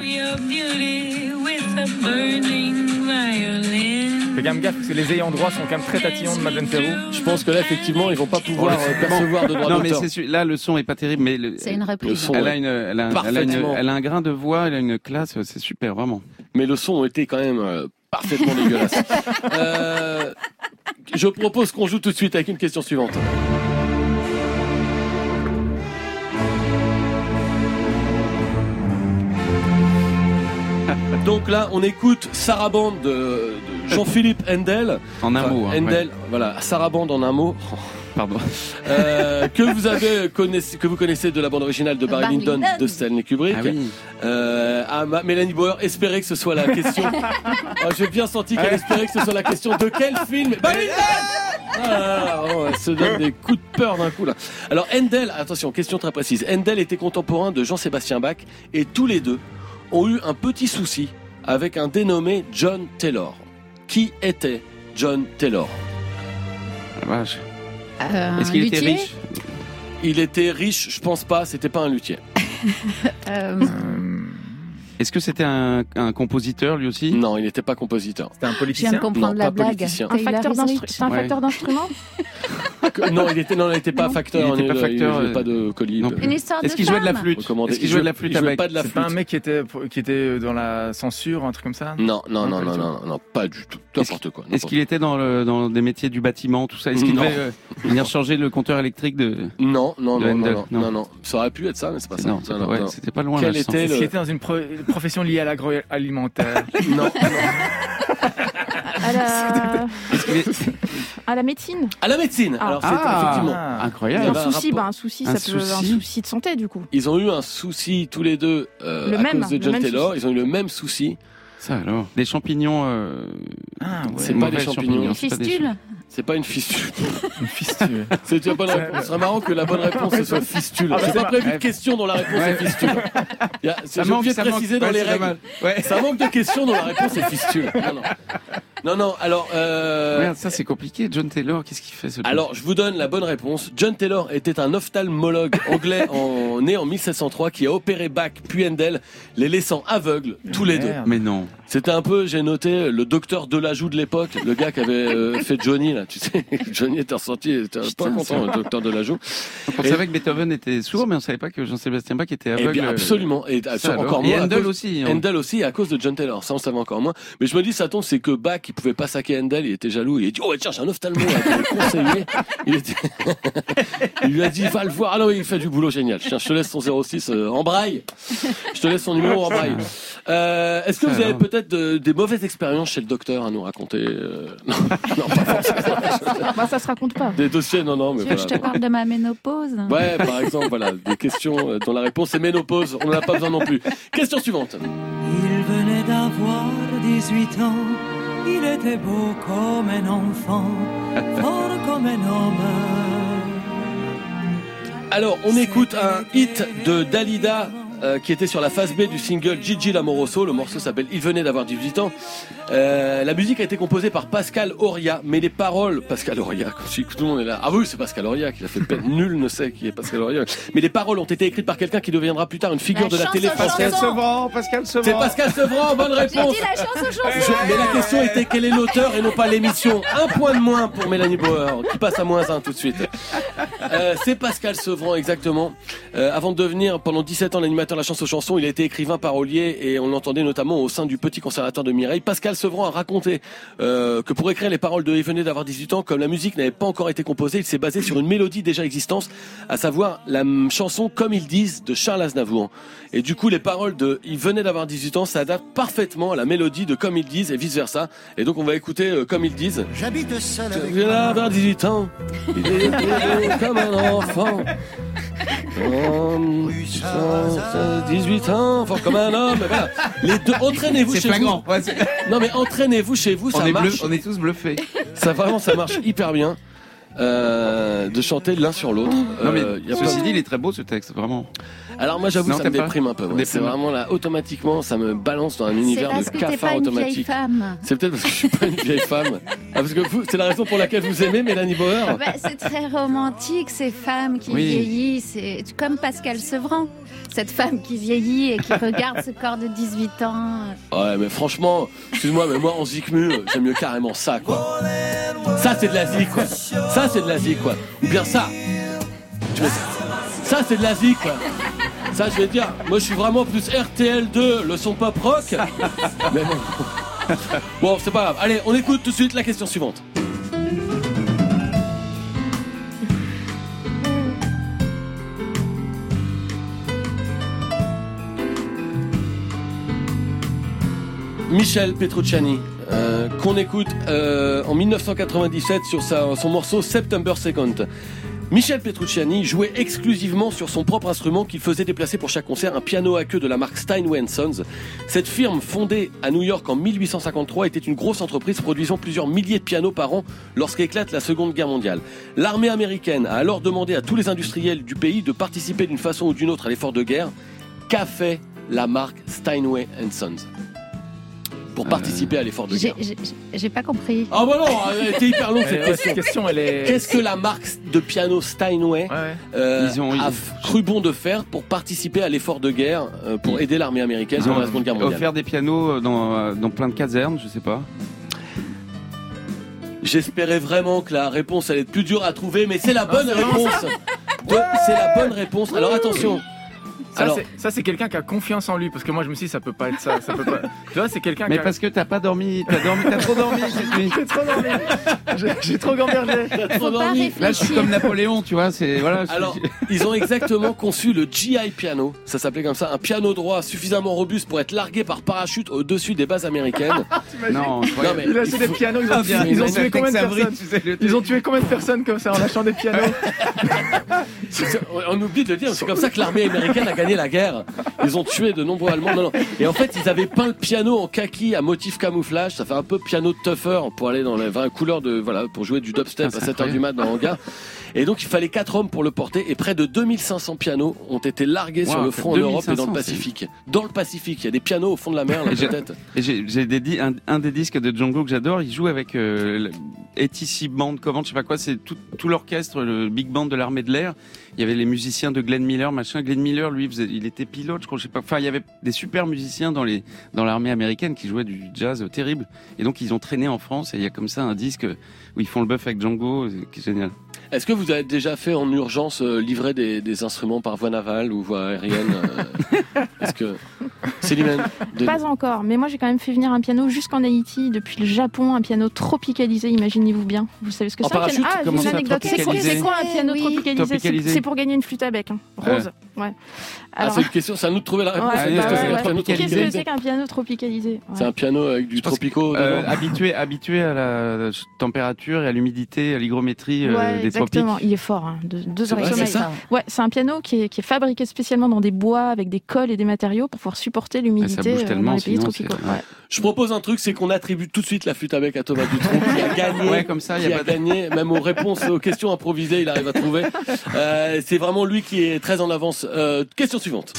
Fais quand même gaffe parce que les ayants droit sont quand même très tatillons de Madeleine Pérou. Je pense que là, effectivement, ils vont pas pouvoir Oh, le- euh, percevoir de droits Non, mais d'auteur. c'est sûr, là, le son est pas terrible, mais le- C'est une Le reprise. son, elle ouais. a une, elle a, un- elle a une, Parfaitement. elle a un grain de voix, elle a une classe, c'est super, vraiment. Mais le son ont été quand même euh, parfaitement dégueulasse. Euh, je propose qu'on joue tout de suite avec une question suivante. Donc là, on écoute Sarabande de, de Jean-Philippe Handel. En un Enfin, mot. hein, Handel, ouais. voilà, Sarabande en un mot. Pardon. Euh, que vous avez connaissez, que vous connaissez de la bande originale de Barry Barry Lyndon Lyndon. de Stanley Kubrick. Ah oui. Euh, à ma- Mélanie Bauer espérait que ce soit la question. Ah, j'ai bien senti qu'elle espérait que ce soit la question de quel film. Barry Lyndon. Ah, oh, elle se donne des coups de peur d'un coup là. Alors Handel, attention, question très précise. Handel était contemporain de Jean-Sébastien Bach et tous les deux ont eu un petit souci avec un dénommé John Taylor. Qui était John Taylor? La vache. Euh, Est-ce qu'il était luthier riche? Il était riche, je pense pas, c'était pas un luthier. Euh, Euh, Est-ce que c'était un, un compositeur lui aussi? Non, il n'était pas compositeur. C'était un Je viens politicien. de comprendre Non, la pas blague. politicien. Un Taylor facteur is rich. d'instru- c'est un Ouais. facteur d'instrument. Que- non, il était, non, il était pas Non. facteur. Il était pas ne- facteur, jouait euh, pas de collier. non de- plus. Une histoire de Est-ce qu'il jouait de la femme. flûte? recommandé. Est-ce qu'il Il jouait de la jouait- flûte il à jouait bec? pas de la C'est flûte. pas un mec qui était, qui était dans la censure, un truc comme ça? Non, non, non, Non, non, pas du non, non, pas du tout. Est-ce N'importe quoi. Est-ce n'importe qu'il était dans, le, dans des métiers du bâtiment, tout ça? Est-ce qu'il Non. devait euh, venir changer le compteur électrique de... quoi. Non, non, de non, non, Handel, non, non. non, non. Ça aurait pu être ça, mais c'est pas ça. Non, c'est pas- ouais, non. c'était pas loin. Quel là, je sens. était Est-ce le- qu'il était dans une pro- profession liée à l'agroalimentaire? Non, non. À la... Est-ce qu'il est- à la médecine. À la médecine. Ah. Alors c'était Ah. effectivement. Ah. Un Incroyable. avait un souci, rapport- bah, un souci, un ça peut un souci. souci de santé du coup. Ils ont eu un souci tous les deux euh, Le à même, cause de le John même Taylor. souci. Ils ont eu le même souci. Ça alors. Des champignons. Euh... Ah, ouais. C'est pas mauvais des champignons. Une c'est pas des fistule. C'est pas une fistule. Une fistule. C'est une bonne réponse. Ce serait marrant que la bonne réponse ce soit fistule. Ah bah J'ai c'est pas mar- prévu de ouais. question dont la réponse Ouais. est fistule. Il y a, c'est, Ça j'ai manque, oublié de ça manque. préciser dans Ouais, les c'est règles. dommage. Ouais. Ça manque de questions dont la réponse est fistule. Non, non. Non, non, alors... Euh... Merde, ça c'est compliqué. John Taylor, qu'est-ce qu'il fait ce Alors, je vous donne la bonne réponse. John Taylor était un ophtalmologue anglais en, né en mille sept cent trois qui a opéré Bach puis Handel, les laissant aveugles tous les deux. Merde. Mais non. C'était un peu, j'ai noté, le docteur Delajoux de l'époque, le gars qui avait euh, fait Johnny, là, tu sais. Johnny était ressorti, il était Putain, pas content, le docteur Delajoux. On Et- savait que Beethoven était sourd, mais on savait pas que Jean-Sébastien Bach était Eh aveugle. bien, absolument. Et Ça, sur- alors. encore Et moins. à Handel cause- aussi. hein. Handel aussi, à cause de John Taylor. Ça, on savait encore moins. Mais je me dis, ça tombe, c'est que Bach, il pouvait pas saquer Handel, il était jaloux. Il a dit, oh, tiens, j'ai un ophtalmo, là, qui est conseillé. Il, était... il lui a dit, va le voir. Ah non, il fait du boulot génial. Tiens, je te laisse son zéro six euh, en braille. Je te laisse son numéro en braille. Euh, est-ce que Ça, vous avez alors. peut-être de- des mauvaises expériences chez le docteur à nous raconter? euh, Non, non, pas forcément. Bah, ça se raconte pas. Des dossiers, non, non, mais Tu veux que je te voilà. parle de ma ménopause? Ouais, par exemple, voilà, des questions euh, dont la réponse est ménopause. On n'en a pas besoin non plus. Question suivante. Il venait d'avoir dix-huit ans, il était beau comme un enfant, fort comme un homme. Alors, on écoute un hit de Dalida euh, qui était sur la phase B du single Gigi Lamoroso. Le morceau s'appelle Il venait d'avoir dix-huit ans. Euh, la musique a été composée par Pascal Auria, mais les paroles... Pascal Auria, quand je dis que tout le monde est là. Ah oui, c'est Pascal Auria qui l'a fait peine. Nul ne sait qui est Pascal Auria. Mais les paroles ont été écrites par quelqu'un qui deviendra plus tard une figure La de la chanson, télé chanson. française. Sevran, Pascal Sevran. C'est Pascal Sevran, bonne J'ai réponse. dit la chanson Je- chanson. mais la question était quel est l'auteur et non pas l'émission. Un point de moins pour Mélanie Bauer, qui passe à moins un tout de suite. Euh, c'est Pascal Sevran, exactement. Euh, avant de devenir pendant dix-sept ans l'animateur de la chanson chanson, il a été écrivain, parolier et on l'entendait notamment au sein du Petit Conservatoire de Mireille. Pascal Sevran a raconté euh, que pour écrire les paroles de Il venait d'avoir dix-huit ans, comme la musique n'avait pas encore été composée, il s'est basé sur une mélodie déjà existante, à savoir la m- chanson Comme ils disent de Charles Aznavour. Et du coup, les paroles de Il venait d'avoir dix-huit ans s'adaptent parfaitement à la mélodie de Comme ils disent et vice versa. Et donc on va écouter euh, Comme ils disent. J'habite seul Il avec venait d'avoir dix-huit ans, il était beau comme un enfant. Oh, dix-huit ans, fort comme un homme. Voilà. Les deux, entraînez-vous C'est chez flagrant. vous. Ouais, c'est- Non mais entraînez-vous chez vous, on, ça est marche. bluff- on est tous bluffés. Ça vraiment, ça marche hyper bien. Euh, de chanter l'un sur l'autre. Non mais Euh, y a ceci pas- dit, il est très beau ce texte, vraiment. Alors moi j'avoue Non, ça me t'aimes pas déprime un peu. moi. C'est Déprime. vraiment là automatiquement ça me balance dans un C'est univers parce de que t'es cafard pas une vieille automatique. femme. C'est peut-être parce que je suis pas une vieille femme. Ah, parce que vous, c'est la raison pour laquelle vous aimez Mélanie Bauer. Bah, c'est très romantique, ces femmes qui Oui. vieillissent. C'est comme Pascal Sevran, cette femme qui vieillit et qui regarde ce corps de dix-huit ans. Ouais mais franchement, excuse-moi mais moi en Zikmu, j'aime mieux carrément ça quoi. Ça c'est de la zik quoi. Ça c'est de la zik quoi. Ou bien ça. Tu vois, ça c'est de la zik quoi. Ça je vais te dire, moi je suis vraiment plus R T L deux, le son pop rock. Mais bon. Bon c'est pas grave. Allez on écoute tout de suite la question suivante. Michel Petrucciani, euh, qu'on écoute euh, en mille neuf cent quatre-vingt-dix-sept sur sa, son morceau September Second. Michel Petrucciani jouait exclusivement sur son propre instrument qu'il faisait déplacer pour chaque concert, un piano à queue de la marque Steinway and Sons. Cette firme, fondée à New York en mille huit cent cinquante-trois, était une grosse entreprise produisant plusieurs milliers de pianos par an lorsqu'éclate la Seconde Guerre mondiale. L'armée américaine a alors demandé à tous les industriels du pays de participer d'une façon ou d'une autre à l'effort de guerre. Qu'a fait la marque Steinway and Sons pour participer à l'effort de J'ai- guerre? J'ai j'ai pas compris. Ah bah non, elle était hyper longue Eh cette ouais, question. cette question, elle est. Qu'est-ce que la marque de piano Steinway Ouais, ouais. euh, Ils ont- ils- a f- cru bon de faire pour participer à l'effort de guerre euh, pour aider l'armée américaine Ils pendant ont la Seconde Guerre mondiale? offert des pianos dans, euh, dans plein de casernes, je sais pas. J'espérais vraiment que la réponse allait être plus dure à trouver, mais c'est la bonne réponse. De- C'est la bonne réponse. Alors attention. Ça, Alors- c'est- ça, c'est quelqu'un qui a confiance en lui, parce que moi, je me suis dit, ça peut pas être ça. ça peut pas... Tu vois, c'est quelqu'un Mais qui a... parce que t'as pas dormi, t'as dormi, t'as trop dormi cette nuit. J'ai trop dormi. J'ai- J'ai trop gambergé. Faut pas Endormi. Là, je suis réfléchir. comme Napoléon, tu vois, c'est voilà. je suis- Alors, ils ont exactement conçu le G I piano, ça s'appelait comme ça, un piano droit suffisamment robuste pour être largué par parachute au-dessus des bases américaines. non, Non, mais Il a acheté des pianos, ils ont, bien, ils ont mais tué combien de Fabrice, personnes tu sais, le- Ils ont tué combien de personnes comme ça en achetant des pianos? C'est- on oublie de le dire, c'est comme ça que l'armée américaine a gagné gagné la guerre. Ils ont tué de nombreux Allemands. Non, non. Et en fait, ils avaient peint le piano en kaki à motif camouflage. Ça fait un peu piano de tougher pour aller dans les vraies couleurs de, voilà, pour jouer du dubstep ah, à sept heures du mat dans le hangar. Et donc, il fallait quatre hommes pour le porter et près de deux mille cinq cents pianos ont été largués wow, sur le front en Europe et dans le Pacifique. C'est... Dans le Pacifique, il y a des pianos au fond de la mer, là, peut-être. Et j'ai, j'ai des, un, un des disques de Django que j'adore, il joue avec euh, A T C Band, comment, je sais pas quoi, c'est tout, tout l'orchestre, le big band de l'armée de l'air. Il y avait les musiciens de Glenn Miller, machin. Glenn Miller, lui, faisait, il était pilote, je crois, je sais pas. Enfin, il y avait des super musiciens dans les, dans l'armée américaine qui jouaient du jazz terrible. Et donc, ils ont traîné en France et il y a comme ça un disque où ils font le bœuf avec Django, qui est génial. Est-ce que vous avez déjà fait en urgence euh, livrer des, des instruments par voie navale ou voie aérienne euh, Est-ce que Célimène de... Pas encore, mais moi j'ai quand même fait venir un piano jusqu'en Haïti depuis le Japon, un piano tropicalisé, imaginez-vous bien. Vous savez ce que en c'est parachute, un piano... Ah, j'ai une anecdote. C'est quoi, c'est quoi un piano oui. tropicalisé, tropicalisé. C'est, c'est pour gagner une flûte à bec, hein. Rose. Euh. Ouais. Alors... Ah, c'est une question, c'est à nous de trouver la réponse. Ouais, ouais, ouais, ouais, ouais. Qu'est-ce que c'est qu'un piano tropicalisé ouais. C'est un piano avec du tropico. Euh, habitué, habitué à la température et à l'humidité, à l'hygrométrie ouais, euh, des exactement. tropiques. Il est fort, hein. de, deux heures ouais, sommeil. C'est ça. Ouais, c'est un piano qui est, qui est fabriqué spécialement dans des bois avec des colles et des matériaux pour pouvoir supporter l'humidité ah, dans les pays tropicaux. Ouais. Je propose un truc, c'est qu'on attribue tout de suite la flûte à bec à Thomas Dutronc qui a gagné, ouais, comme ça, qui y a a pas de... gagné, même aux réponses aux questions improvisées, il arrive à trouver. Euh, c'est vraiment lui qui est très en avance. Euh, question suivante.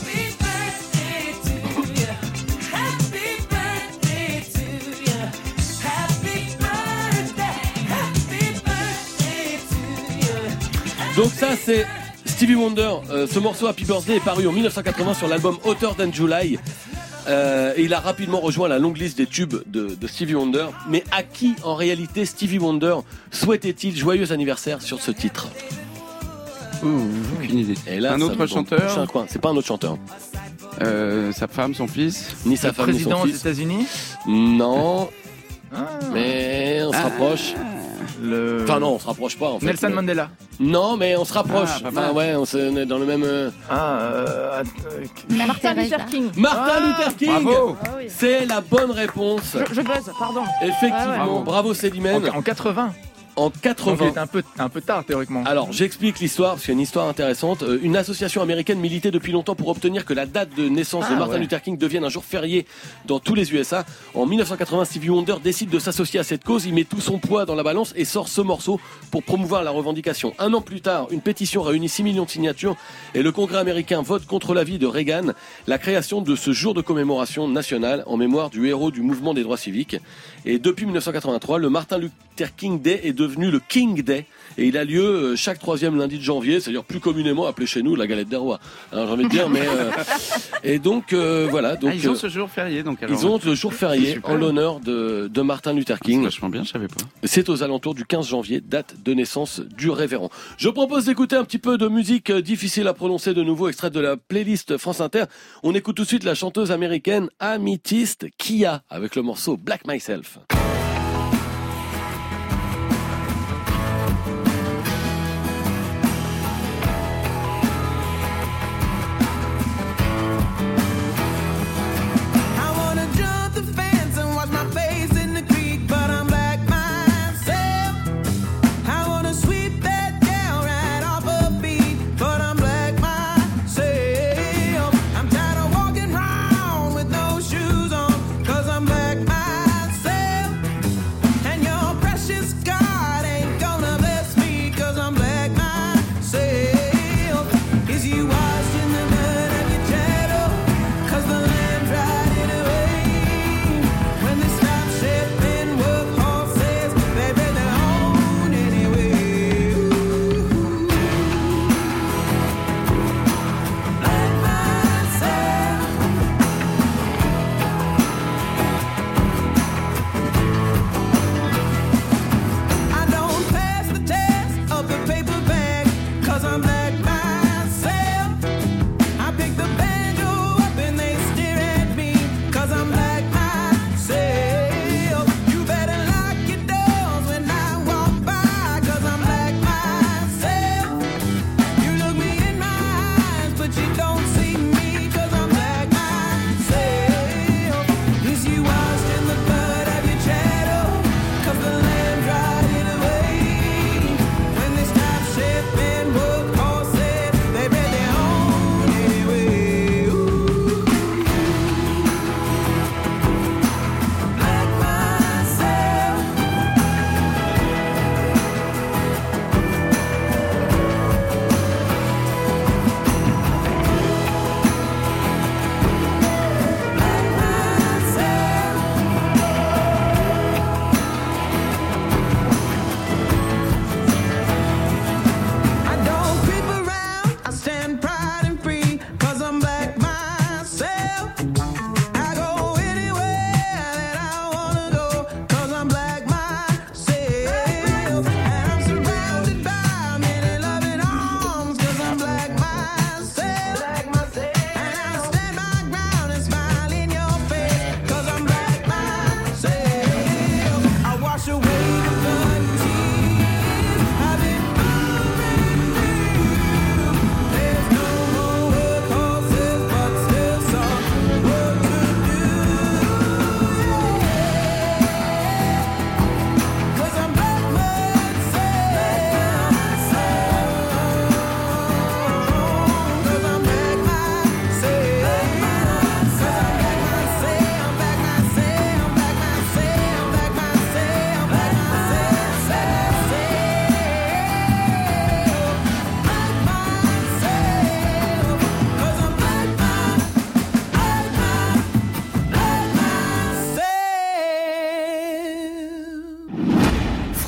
Donc ça c'est Stevie Wonder, euh, ce morceau Happy Birthday est paru en dix-neuf cent quatre-vingts sur l'album Hotter Than July euh, et il a rapidement rejoint la longue liste des tubes de, de Stevie Wonder. Mais à qui en réalité Stevie Wonder souhaitait-il joyeux anniversaire sur ce titre? Ouh, aucune idée. Et là, un autre bon, chanteur un coin. C'est pas un autre chanteur. Euh, sa femme, son fils. Ni sa le femme, ni son président fils. des États-Unis. Non. Ah. Mais on se ah. rapproche. Le... Enfin non, on se rapproche pas en fait. Nelson mais... Mandela. Non, mais on se rapproche. Ah, enfin ouais, on, se... on est dans le même. Euh... Ah. Euh... Martin Luther King. Martin ah, Luther King. Bravo. Ah, oui. C'est la bonne réponse. Je, je buzz, pardon. Effectivement, ah, ouais. bravo Célimène. En, en quatre-vingts. En Donc quatre-vingts. il était un peu, un peu tard théoriquement. Alors j'explique l'histoire parce qu'il y a une histoire intéressante. Euh, une association américaine militait depuis longtemps pour obtenir que la date de naissance ah, de Martin ouais. Luther King devienne un jour férié dans tous les U S A. En dix-neuf cent quatre-vingts, Stevie Wonder décide de s'associer à cette cause. Il met tout son poids dans la balance et sort ce morceau pour promouvoir la revendication. Un an plus tard, une pétition réunit six millions de signatures et le Congrès américain vote contre l'avis de Reagan la création de ce jour de commémoration nationale en mémoire du héros du mouvement des droits civiques. Et depuis dix-neuf cent quatre-vingt-trois, le Martin Luther King Day est devenu le King Day et il a lieu chaque troisième lundi de janvier, c'est-à-dire plus communément appelé chez nous la galette des rois. Alors j'ai envie de dire, mais euh, et donc euh, voilà. Donc ah, ils ont euh, ce jour férié, donc alors. Ils ont le jour férié en l'honneur de, de Martin Luther King. C'est vachement bien, je savais pas. C'est aux alentours du quinze janvier, date de naissance du révérend. Je propose d'écouter un petit peu de musique difficile à prononcer de nouveau, extrait de la playlist France Inter. On écoute tout de suite la chanteuse américaine Amethyst Kia avec le morceau Black Myself.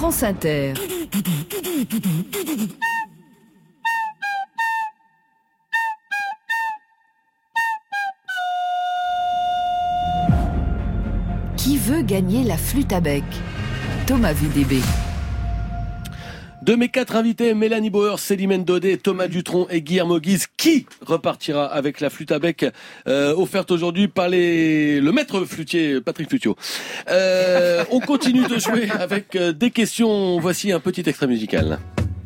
France Inter. Qui veut gagner la flûte à bec? Thomas V D B. De mes quatre invités, Mélanie Bauer, Célimène Daudet, Thomas Dutronc et Guillermo Guise, qui repartira avec la flûte à bec euh, offerte aujourd'hui par les... le maître flûtier Patrick Flutiot. Euh, on continue de jouer avec euh, des questions. Voici un petit extrait musical.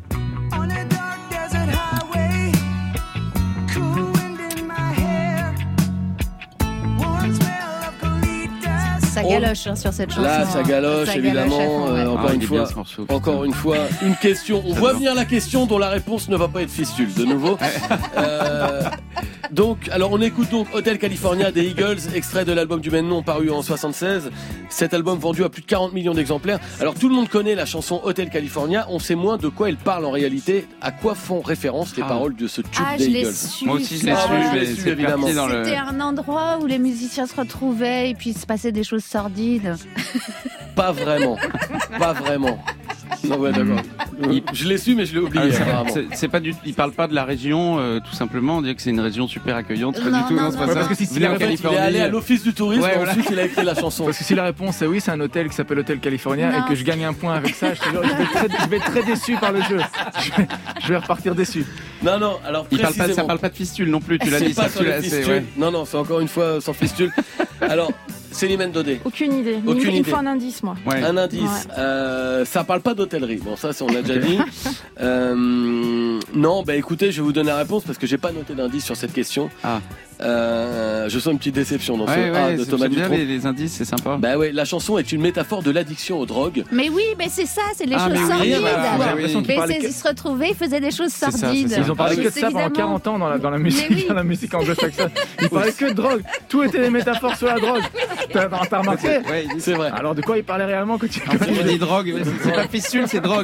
Ça galoche hein, sur cette chanson. Là, ça galoche, ça évidemment. Galoche à fond, ouais. euh, encore Ah, une il est fois, bien, ce morceau, encore une fois, une question. On voit venir la question dont la réponse ne va pas être fistule. De nouveau. Euh, donc, alors on écoute donc Hotel California des Eagles, extrait de l'album du même nom paru en soixante-seize. Cet album vendu à plus de quarante millions d'exemplaires. Alors tout le monde connaît la chanson Hotel California. On sait moins de quoi elle parle en réalité. À quoi font référence les Ah. paroles de ce tube Ah, des je l'ai Eagles? su. Moi aussi, je l'ai Ah, su, ouais, je mais l'ai su, c'est évidemment. parti dans le... C'était un endroit où les musiciens se retrouvaient et puis il se passait des choses sordides. Pas vraiment. Pas vraiment. Non, ouais, d'accord. Il- Je l'ai su, mais je l'ai Ah, oublié. c'est- apparemment. c'est- c'est pas du, il parle pas de la région, euh, tout simplement. On dirait que c'est une région super accueillante. Pas Non, du tout, non, non, c'est non, pas non. ça. Parce que si- si Venez la en réponse, Il est Californie. allé à l'office du tourisme, Ouais, voilà. ensuite il a écrit la chanson. Parce que si la réponse est oui, c'est un hôtel qui s'appelle Hôtel California Non. et que je gagne un point avec ça, je, te jure, je, vais, être très, je vais être très déçu par le jeu. Je vais, je vais repartir déçu. Non, non, alors Il parle pas, ça précisément, parle pas de fistule non plus, tu l'as c'est dit. pas Ça, sur tu les l'as- c'est- fistules. ouais. Non, non, c'est encore une fois sans fistule. Alors, Célimène Daudet. Aucune idée. Il- Aucune il me idée. faut un indice, moi. Ouais. Un indice, Ouais. euh, ça parle pas d'hôtellerie. Bon, ça, c'est- on l'a déjà dit. Euh, non, bah écoutez, je vais vous donner la réponse parce que j'ai pas noté d'indice sur cette question. Ah. Euh, je sens une petite déception dans ce Ouais, A ouais, de c'est- Thomas j'aime bien Dutronc. les, les indices, c'est sympa. Bah ouais, la chanson est une métaphore de l'addiction aux drogues. Mais oui, mais c'est ça, c'est les Ah, choses mais oui, sordides. bah, J'ai bah, l'impression oui. qu'ils Mais parlaient c'est- que- ils se retrouvaient, ils faisaient des choses ça, c'est sordides. ça. Ils ont parlé que de ça pendant Évidemment. quarante ans dans la, dans la musique, Mais oui. dans la musique anglo-saxonne. Ils parlaient que de drogue. Tout était des métaphores sur la drogue. T'as t'as remarqué? Ouais, il dit- C'est vrai. Alors de quoi ils parlaient réellement quand tu En fait, il dit drogue, mais c'est c'est pas fistule, c'est drogue.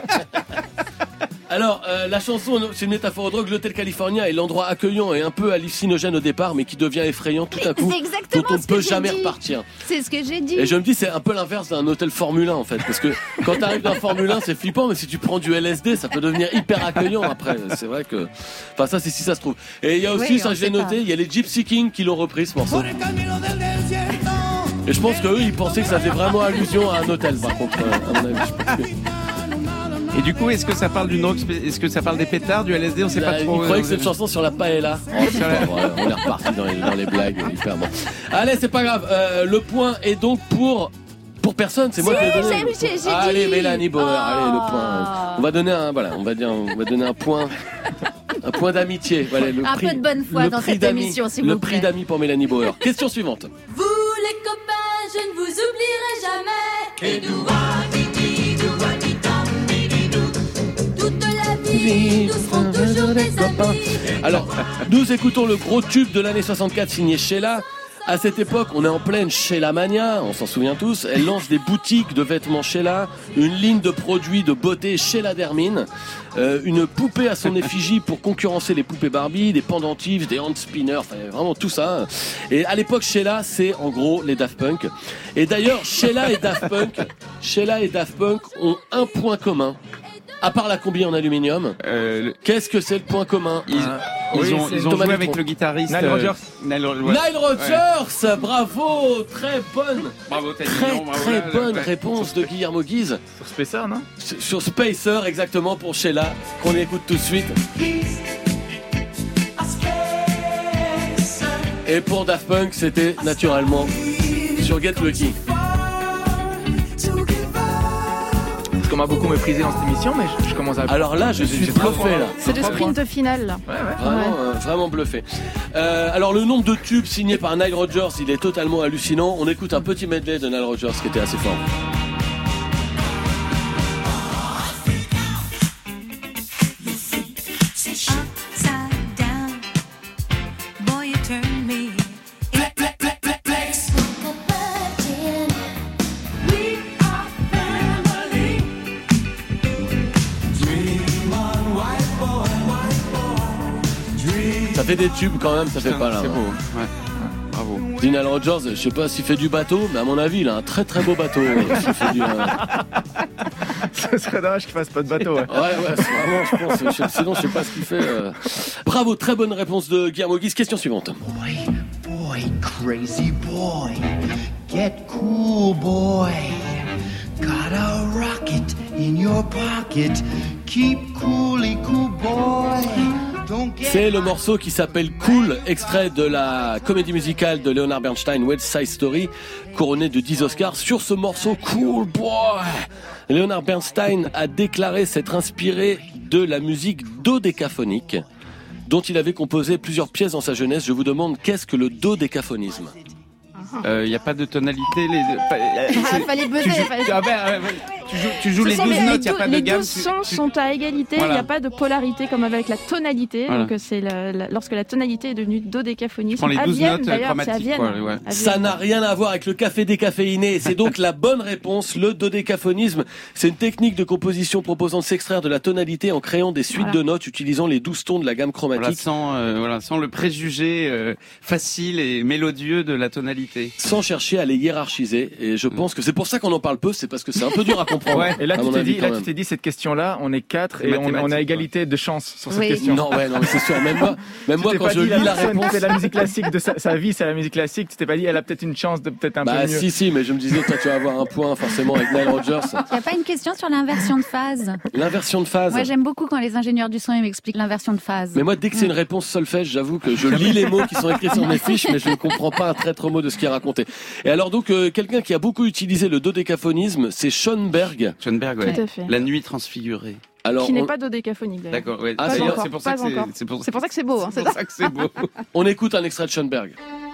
Alors, euh, la chanson, c'est une métaphore aux drogues. L'hôtel California est l'endroit accueillant et un peu hallucinogène au départ, mais qui devient effrayant tout à coup, C'est exactement dont on ne ce que peut j'ai jamais dit. repartir. C'est ce que j'ai dit. Et je me dis, c'est un peu l'inverse d'un hôtel Formule un, en fait. Parce que quand t'arrives d'un Formule un, c'est flippant, mais si tu prends du L S D, ça peut devenir hyper accueillant après. C'est vrai que, enfin, ça, c'est si ça se trouve. Et il y a aussi, Oui, ça, on je l'ai sait noté, pas. il y a les Gypsy Kings qui l'ont repris, ce morceau. Et je pense qu'eux, ils pensaient que ça faisait vraiment allusion à un hôtel, par contre, euh, à mon avis. Je pense que... Et du coup, est-ce que ça parle d'une drogue spé- Est-ce que ça parle des pétards, du L S D? On sait pas Là, trop. il croyait euh, que c'était une chanson sur la paella. Oh, c'est pas vrai, on est reparti dans les, dans les blagues hyper bon. Allez, c'est pas grave. Euh, le point est donc pour pour personne. C'est moi Si, qui l'ai donné. j'ai- j'ai- j'ai Allez, dit. Mélanie Bauer. Oh. Allez, le point. On va donner un voilà. On va dire on va donner un point. Un point d'amitié. Voilà, le Un prix, peu de bonne foi le dans prix cette d'amis. émission, s'il Le vous prix plaît. d'amis pour Mélanie Bauer. Question suivante. Vous les copains, je ne vous oublierai jamais. Et doua, didi, doua, ditam, didi, dou. Toute la vie, nous serons toujours des amis. Alors, nous écoutons le gros tube de l'année soixante-quatre signé Sheila. À cette époque, on est en pleine Sheila Mania, on s'en souvient tous. Elle lance des boutiques de vêtements Sheila, une ligne de produits de beauté Sheila Dermine, euh, une poupée à son effigie pour concurrencer les poupées Barbie, des pendentifs, des hand spinners, enfin vraiment tout ça. Et à l'époque, Sheila, c'est en gros les Daft Punk. Et d'ailleurs, Sheila et Daft Punk, Sheila et Daft Punk ont un point commun. À part la combi en aluminium, euh, le- qu'est-ce que c'est le point commun? Ils, Ah, ils oui, ont, c'est ils ont Thomas joué Dutronc. avec le guitariste Nile euh, Rodgers. Nile, ouais. Nile Rodgers, bravo, très bonne, Bravo, t'as dit très non, bravo, très là, bonne ouais. réponse de Guillermo Guise Sur Spacer, non? sur sur Spacer, exactement pour Sheila, qu'on écoute tout de suite. Et pour Daft Punk, c'était naturellement sur Get Lucky. Parce qu'on m'a beaucoup méprisé dans cette émission, mais je, je commence à. Alors là, je suis bluffé là. C'est le Trois points. sprint final, là. Ouais, ouais. Vraiment, euh, vraiment bluffé. Euh, alors le nombre de tubes signés par Nile Rodgers, il est totalement hallucinant. On écoute un petit medley de Nile Rodgers qui était assez fort. Upside down, boy, you turn me. We are family. Ça fait des tubes quand même, ça fait Putain, pas là. C'est hein. beau. Ouais. Bravo. Nile Rodgers, je sais pas s'il fait du bateau, mais à mon avis, il a un très très beau bateau. S'il fait du, euh... Ce serait dommage qu'il fasse pas de bateau. Ouais, ouais, ouais c'est vraiment, je pense. Je, sinon, je sais pas ce qu'il fait. Euh... Bravo, très bonne réponse de Guillermo Guise. Question suivante. Boy, boy, crazy boy, get cool, boy. Got a rocket in your pocket. Keep coolly cool, boy. C'est le morceau qui s'appelle Cool, extrait de la comédie musicale de Leonard Bernstein, West Side Story, couronné de dix Oscars. Sur ce morceau Cool Boy, Leonard Bernstein a déclaré s'être inspiré de la musique dodécaphonique, dont il avait composé plusieurs pièces dans sa jeunesse. Je vous demande, qu'est-ce que le dodécaphonisme ? Il euh, n'y a pas de tonalité. Les... Ah, fallait buzzer. Tu joues, fallait... ah ben, euh, tu joues, tu joues les douze notes, il n'y a pas de gamme. Les douze sons tu... sont à égalité, il voilà. n'y a pas de polarité comme avec la tonalité. Voilà. Donc c'est la, la, lorsque la tonalité est devenue dodécaphonisme. Les douze Vienne, notes chromatiques. Quoi, ouais. Ça n'a rien à voir avec le café décaféiné. C'est donc la bonne réponse. Le dodécaphonisme, c'est une technique de composition proposant de s'extraire de la tonalité en créant des suites voilà. de notes utilisant les douze tons de la gamme chromatique. Voilà, sans, euh, voilà, sans le préjugé euh, facile et mélodieux de la tonalité. Sans chercher à les hiérarchiser. Et je pense que c'est pour ça qu'on en parle peu, c'est parce que c'est un peu dur à comprendre. Ouais. Et là, tu t'es dit, là, même. tu t'es dit cette question-là, on est quatre et on, on a égalité de chance sur cette oui. question. Non, ouais, non, mais c'est sûr. Même moi, même moi quand je lis la, la réponse, c'est la musique classique de sa, sa vie, c'est la musique classique. Tu t'es pas dit, elle a peut-être une chance de peut-être un bah, peu mieux. si, si, mais je me disais, toi, tu vas avoir un point forcément avec Nile Rodgers. Il n'y a pas une question sur l'inversion de phase? L'inversion de phase. Moi, j'aime beaucoup quand les ingénieurs du son ils m'expliquent l'inversion de phase. Mais moi, dès que c'est une réponse solfège, j'avoue que je lis les mots qui sont écrits sur mes fiches, mais je ne comprends pas un traître mot de ce qui est raconté. Et alors donc, euh, quelqu'un qui a beaucoup utilisé le dodécaphonisme, c'est Schoenberg. Schoenberg, ouais. Tout à fait. La nuit transfigurée. Alors, qui n'est on... pas dodécaphonique d'ailleurs. D'accord, ouais. Ah, pas d'ailleurs, encore, c'est pour ça pas que c'est, encore. c'est pour... C'est pour ça que c'est beau. Hein, c'est pour ça que c'est beau. On écoute un extrait de Schoenberg.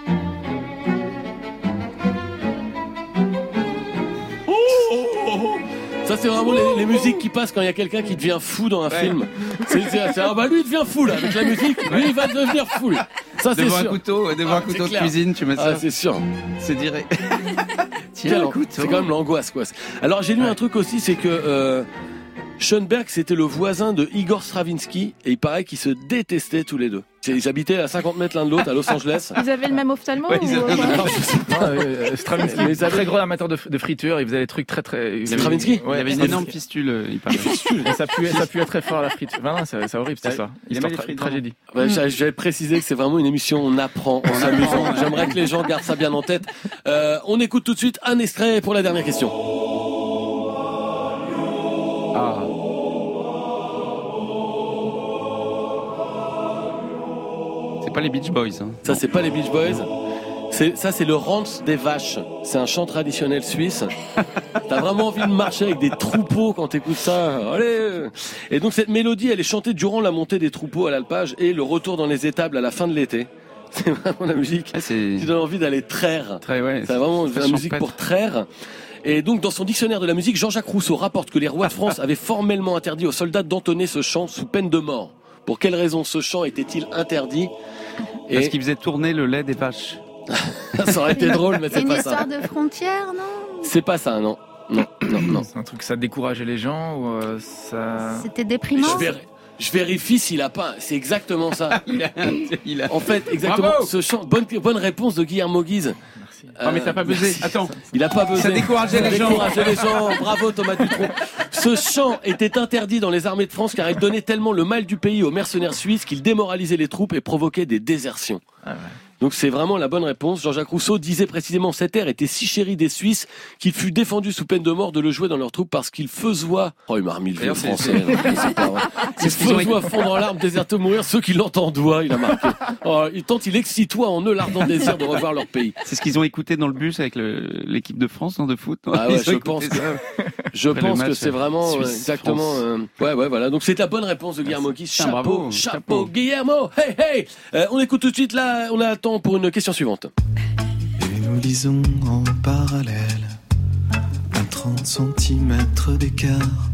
Ça, c'est vraiment les, les musiques qui passent quand il y a quelqu'un qui devient fou dans un ouais. film. C'est, c'est, c'est, ah bah lui, il devient fou, là, avec la musique. Lui, il va devenir fou. Ça, c'est devant sûr. Un couteau, devant ah, un couteau de cuisine, tu mets ça. Ah, c'est sûr. C'est direct. Tiens, c'est quand même l'angoisse, quoi. Alors, j'ai lu ouais. un truc aussi, c'est que, euh, Schoenberg, c'était le voisin de Igor Stravinsky, et il paraît qu'ils se détestaient tous les deux. Ils habitaient à cinquante mètres l'un de l'autre à Los Angeles. Ils avaient le même ophtalmo ouais, ou... ils avaient... non, je sais pas. euh, Stravinsky, il était très gros amateur de, de friture, il faisait des trucs très très... Stravinsky ouais, il avait une énorme fistule, il parlait. Et ça puait, ça puait très fort la friture. Ben non, c'est, c'est horrible, c'est ça. Il aimait les frites. Tragédie. Ouais, mmh. J'avais précisé que c'est vraiment une émission où on apprend en s'amusant. J'aimerais que les gens gardent ça bien en tête. Euh, on écoute tout de suite un extrait pour la dernière question. Ah. C'est pas les Beach Boys. Hein. Ça, c'est pas les Beach Boys. C'est, ça, c'est le Ranz des vaches. C'est un chant traditionnel suisse. T'as vraiment envie de marcher avec des troupeaux quand t'écoutes ça. Allez. Et donc, cette mélodie, elle est chantée durant la montée des troupeaux à l'alpage et le retour dans les étables à la fin de l'été. C'est vraiment la musique ah, c'est... qui donne envie d'aller traire. Très, ouais, c'est vraiment c'est la musique pour traire. Et donc, dans son dictionnaire de la musique, Jean-Jacques Rousseau rapporte que les rois de France avaient formellement interdit aux soldats d'entonner ce chant sous peine de mort. Pour quelle raison ce chant était-il interdit? Et... Parce qu'il faisait tourner le lait des vaches. Ça aurait été drôle, mais c'est, c'est pas ça. C'est une histoire de frontière, non? C'est pas ça, non. Non, non, non. C'est un truc, ça décourageait les gens ou euh, ça... C'était déprimant. Je, vér... Je vérifie s'il a pas. C'est exactement ça. il a... il a... En fait, exactement. Bravo. Ce chant. Bonne, bonne réponse de Guillermo Guise. Euh, oh mais t'as pas buzzé. Attends. Il a pas buzzé. Ça décourageait les gens. décourageait les gens. Bravo Thomas Dutronc. Ce chant était interdit dans les armées de France car il donnait tellement le mal du pays aux mercenaires suisses qu'il démoralisait les troupes et provoquait des désertions. Ah ouais. Donc c'est vraiment la bonne réponse. Jean-Jacques Rousseau disait précisément cet air était si chéri des Suisses qu'il fut défendu sous peine de mort de le jouer dans leurs troupes parce qu'il faisoie. Oh il m'a remis le vieux français. Il faisoie fondre en larmes, déserte mourir ceux qui l'entendent doigt. Il a marqué. Oh, tant il excitoit en eux l'ardent désir de revoir leur pays. C'est ce qu'ils ont écouté dans le bus avec le, l'équipe de France non, de foot. Non ah ouais, je pense que je pense match, que c'est vraiment Suisse, exactement. Euh, ouais ouais voilà. Donc c'est la bonne réponse de Guillermo Guise. Chapeau, bravo, chapeau, chapeau, Guillermo. Hey hey. Euh, on écoute tout de suite là. On a le temps pour une question suivante. Et nous lisons en parallèle à trente centimètres d'écart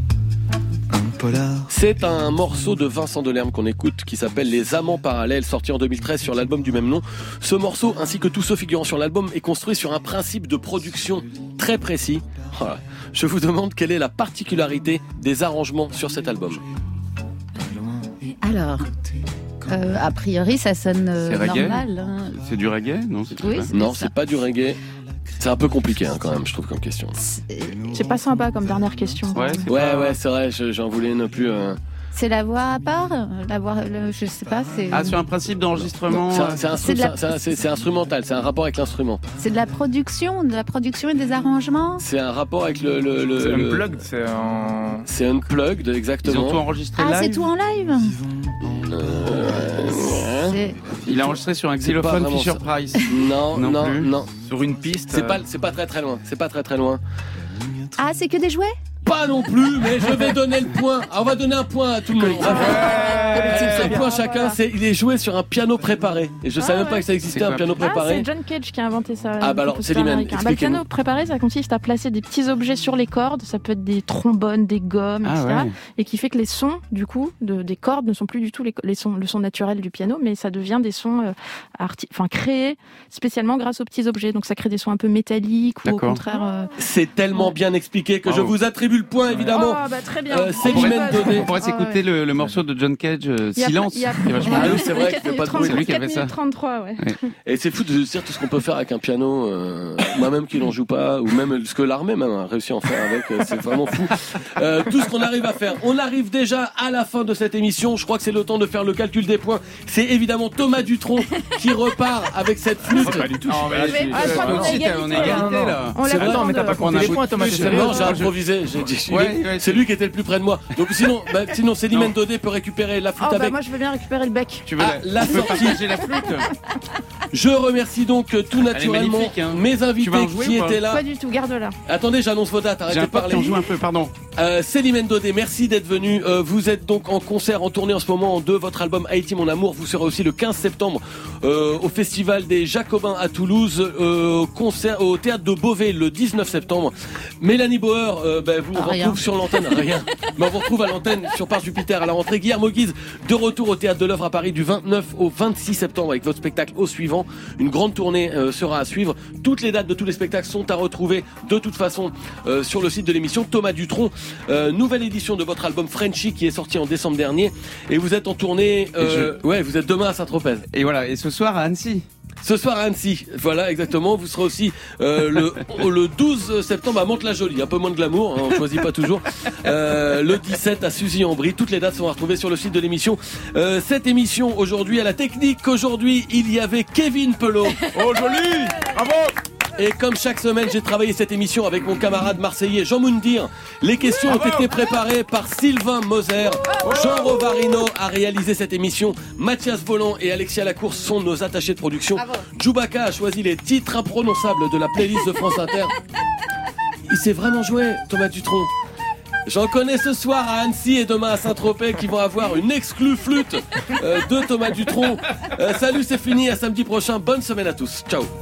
un polar. C'est un morceau de Vincent Delerme qu'on écoute qui s'appelle Les Amants Parallèles, sorti en deux mille treize sur l'album du même nom. Ce morceau, ainsi que tous ceux figurant sur l'album, est construit sur un principe de production très précis. Voilà. Je vous demande quelle est la particularité des arrangements sur cet album. Alors, Euh, a priori, ça sonne euh, C'est reggae normal. Hein. C'est du reggae, non c'est Oui, pas- c'est Non, ça. c'est pas du reggae. C'est un peu compliqué hein, quand même, je trouve, comme question. C'est pas sympa comme dernière question. Ouais, c'est Ouais, pas- ouais, c'est vrai, je- j'en voulais une plus. euh, C'est la voix à part la voix, le- Je sais pas, c'est. Ah, sur un principe d'enregistrement. C'est un- euh, c'est un- C'est de la- c'est un- c'est- c'est instrumental, c'est un rapport avec l'instrument. C'est de la production, de la production et des arrangements. C'est un rapport avec le. le, le- C'est le- unplugged, c'est en. C'est unplugged, Ils ont tout exactement. enregistré Ah, c'est live. tout en live. Euh, C'est- Il a enregistré sur un C'est pas xylophone vraiment Fisher ça. Price. Non, Non non, plus. non. Sur une piste. C'est euh, pas, c'est pas très très loin. C'est pas très très loin. Ah, c'est que des jouets. Pas non plus, mais je vais donner le point. Ah, on va donner un point à tout le monde. Ouais, Un point chacun. voilà. C'est, il est joué sur un piano préparé. Et je Ah, savais même ouais. pas que ça existait C'est un quoi piano Ah, préparé. c'est John Cage qui a inventé ça. Ah, bah le alors, compositeur Célimène, américain. Bah, le expliquez-nous. piano préparé, ça consiste à placer des petits objets sur les cordes. Ça peut être des trombones, des gommes, Ah, et cetera. ouais. Et qui fait que les sons, du coup, de, des cordes ne sont plus du tout les, les sons, le son naturel du piano, mais ça devient des sons euh, arti- enfin, créés spécialement grâce aux petits objets. Donc ça crée des sons un peu métalliques ou au D'accord. contraire. euh, C'est tellement bien expliqué que je Bravo. vous attribue le point, évidemment. Oh, bah, très bien. Euh, Oh, Célimène bah, Daudet. On pourrait Ah, s'écouter ouais. le, le morceau de John Cage, euh, Il y a- Silence. il y a- qui est vachement Ah bien. oui, c'est vrai qu'il fait pas de bruit. C'est lui qui avait ça. quatre minutes trente-trois, ouais. Et c'est fou de se dire tout ce qu'on peut faire avec un piano, euh, moi-même qui n'en joue pas, ou même ce que l'armée même a réussi à en faire avec, euh, c'est vraiment fou. Euh, tout ce qu'on arrive à faire. On arrive déjà à la fin de cette émission, je crois que c'est le temps de faire le calcul des points. C'est évidemment Thomas Dutronc qui repart avec cette flûte. Pas du tout. Non, mais je suis mais- pas- ah, je crois Ah, qu'on non. a Si, t'as- égalité, on est là. égalité là. On C'est l'a vrai. pas Attends, mais t'as de- pas compté les Mais- points, Thomas, mais- t'es sérieux Non, j'ai improvisé. J'ai dit, il est- Ouais, ouais, c'est lui qui était le plus près de moi. Donc sinon, bah, sinon Célimène Non. Daudet peut récupérer la flûte Oh, bah, avec. moi je veux bien récupérer le bec. Tu veux Ah, la, la tu peux sortie. partager la flûte. Je remercie donc euh, tout naturellement magnifique, hein. mes Tu vas invités en jouer qui ou pas étaient là. Pas du tout, garde-la. Attendez, j'annonce vos dates, J'ai arrêtez un de pote qui parler. en joue un peu, pardon. Euh, Célimène Daudet, merci d'être venu. Euh, vous êtes donc en concert, en tournée en ce moment de votre album Haïti Mon Amour. Vous serez aussi le quinze septembre euh, au Festival des Jacobins à Toulouse, euh, au concert au Théâtre de Beauvais le dix-neuf septembre. Mélanie Bauer, euh, ben, vous on Rien. retrouve sur l'antenne, rien. Mais on vous retrouve à l'antenne sur Par Jupiter à la rentrée. Guillermo Guise, de retour au Théâtre de l'Œuvre à Paris du vingt-neuf au vingt-six septembre avec votre spectacle au suivant. Une grande tournée euh, sera à suivre. Toutes les dates de tous les spectacles sont à retrouver de toute façon euh, sur le site de l'émission. Thomas Dutronc, euh, nouvelle édition de votre album Frenchy qui est sorti en décembre dernier. Et vous êtes en tournée, euh, ouais, vous êtes demain à Saint-Tropez. Et voilà, et ce soir à Annecy. Ce soir à Annecy, voilà exactement. Vous serez aussi euh, le, le douze septembre à Mantes-la-Jolie, un peu moins de glamour, hein, on choisit pas toujours. Euh, le dix-sept à Suzy-en-Brie. Toutes les dates sont à retrouver sur le site de l'émission. Euh, cette émission aujourd'hui à la technique, aujourd'hui il y avait Kevin Pelot. Oh, joli. Bravo. Et comme chaque semaine, j'ai travaillé cette émission avec mon camarade marseillais Jean Moundir. Les questions ont été préparées par Sylvain Moser. Jean Rovarino a réalisé cette émission. Mathias Volant et Alexia Lacourse sont nos attachés de production. Djoubaka a choisi les titres imprononçables de la playlist de France Inter. Il s'est vraiment joué, Thomas Dutronc. J'en connais ce soir à Annecy et demain à Saint-Tropez qui vont avoir une exclue flûte euh, de Thomas Dutronc. Euh, salut, c'est fini, à samedi prochain. Bonne semaine à tous. Ciao.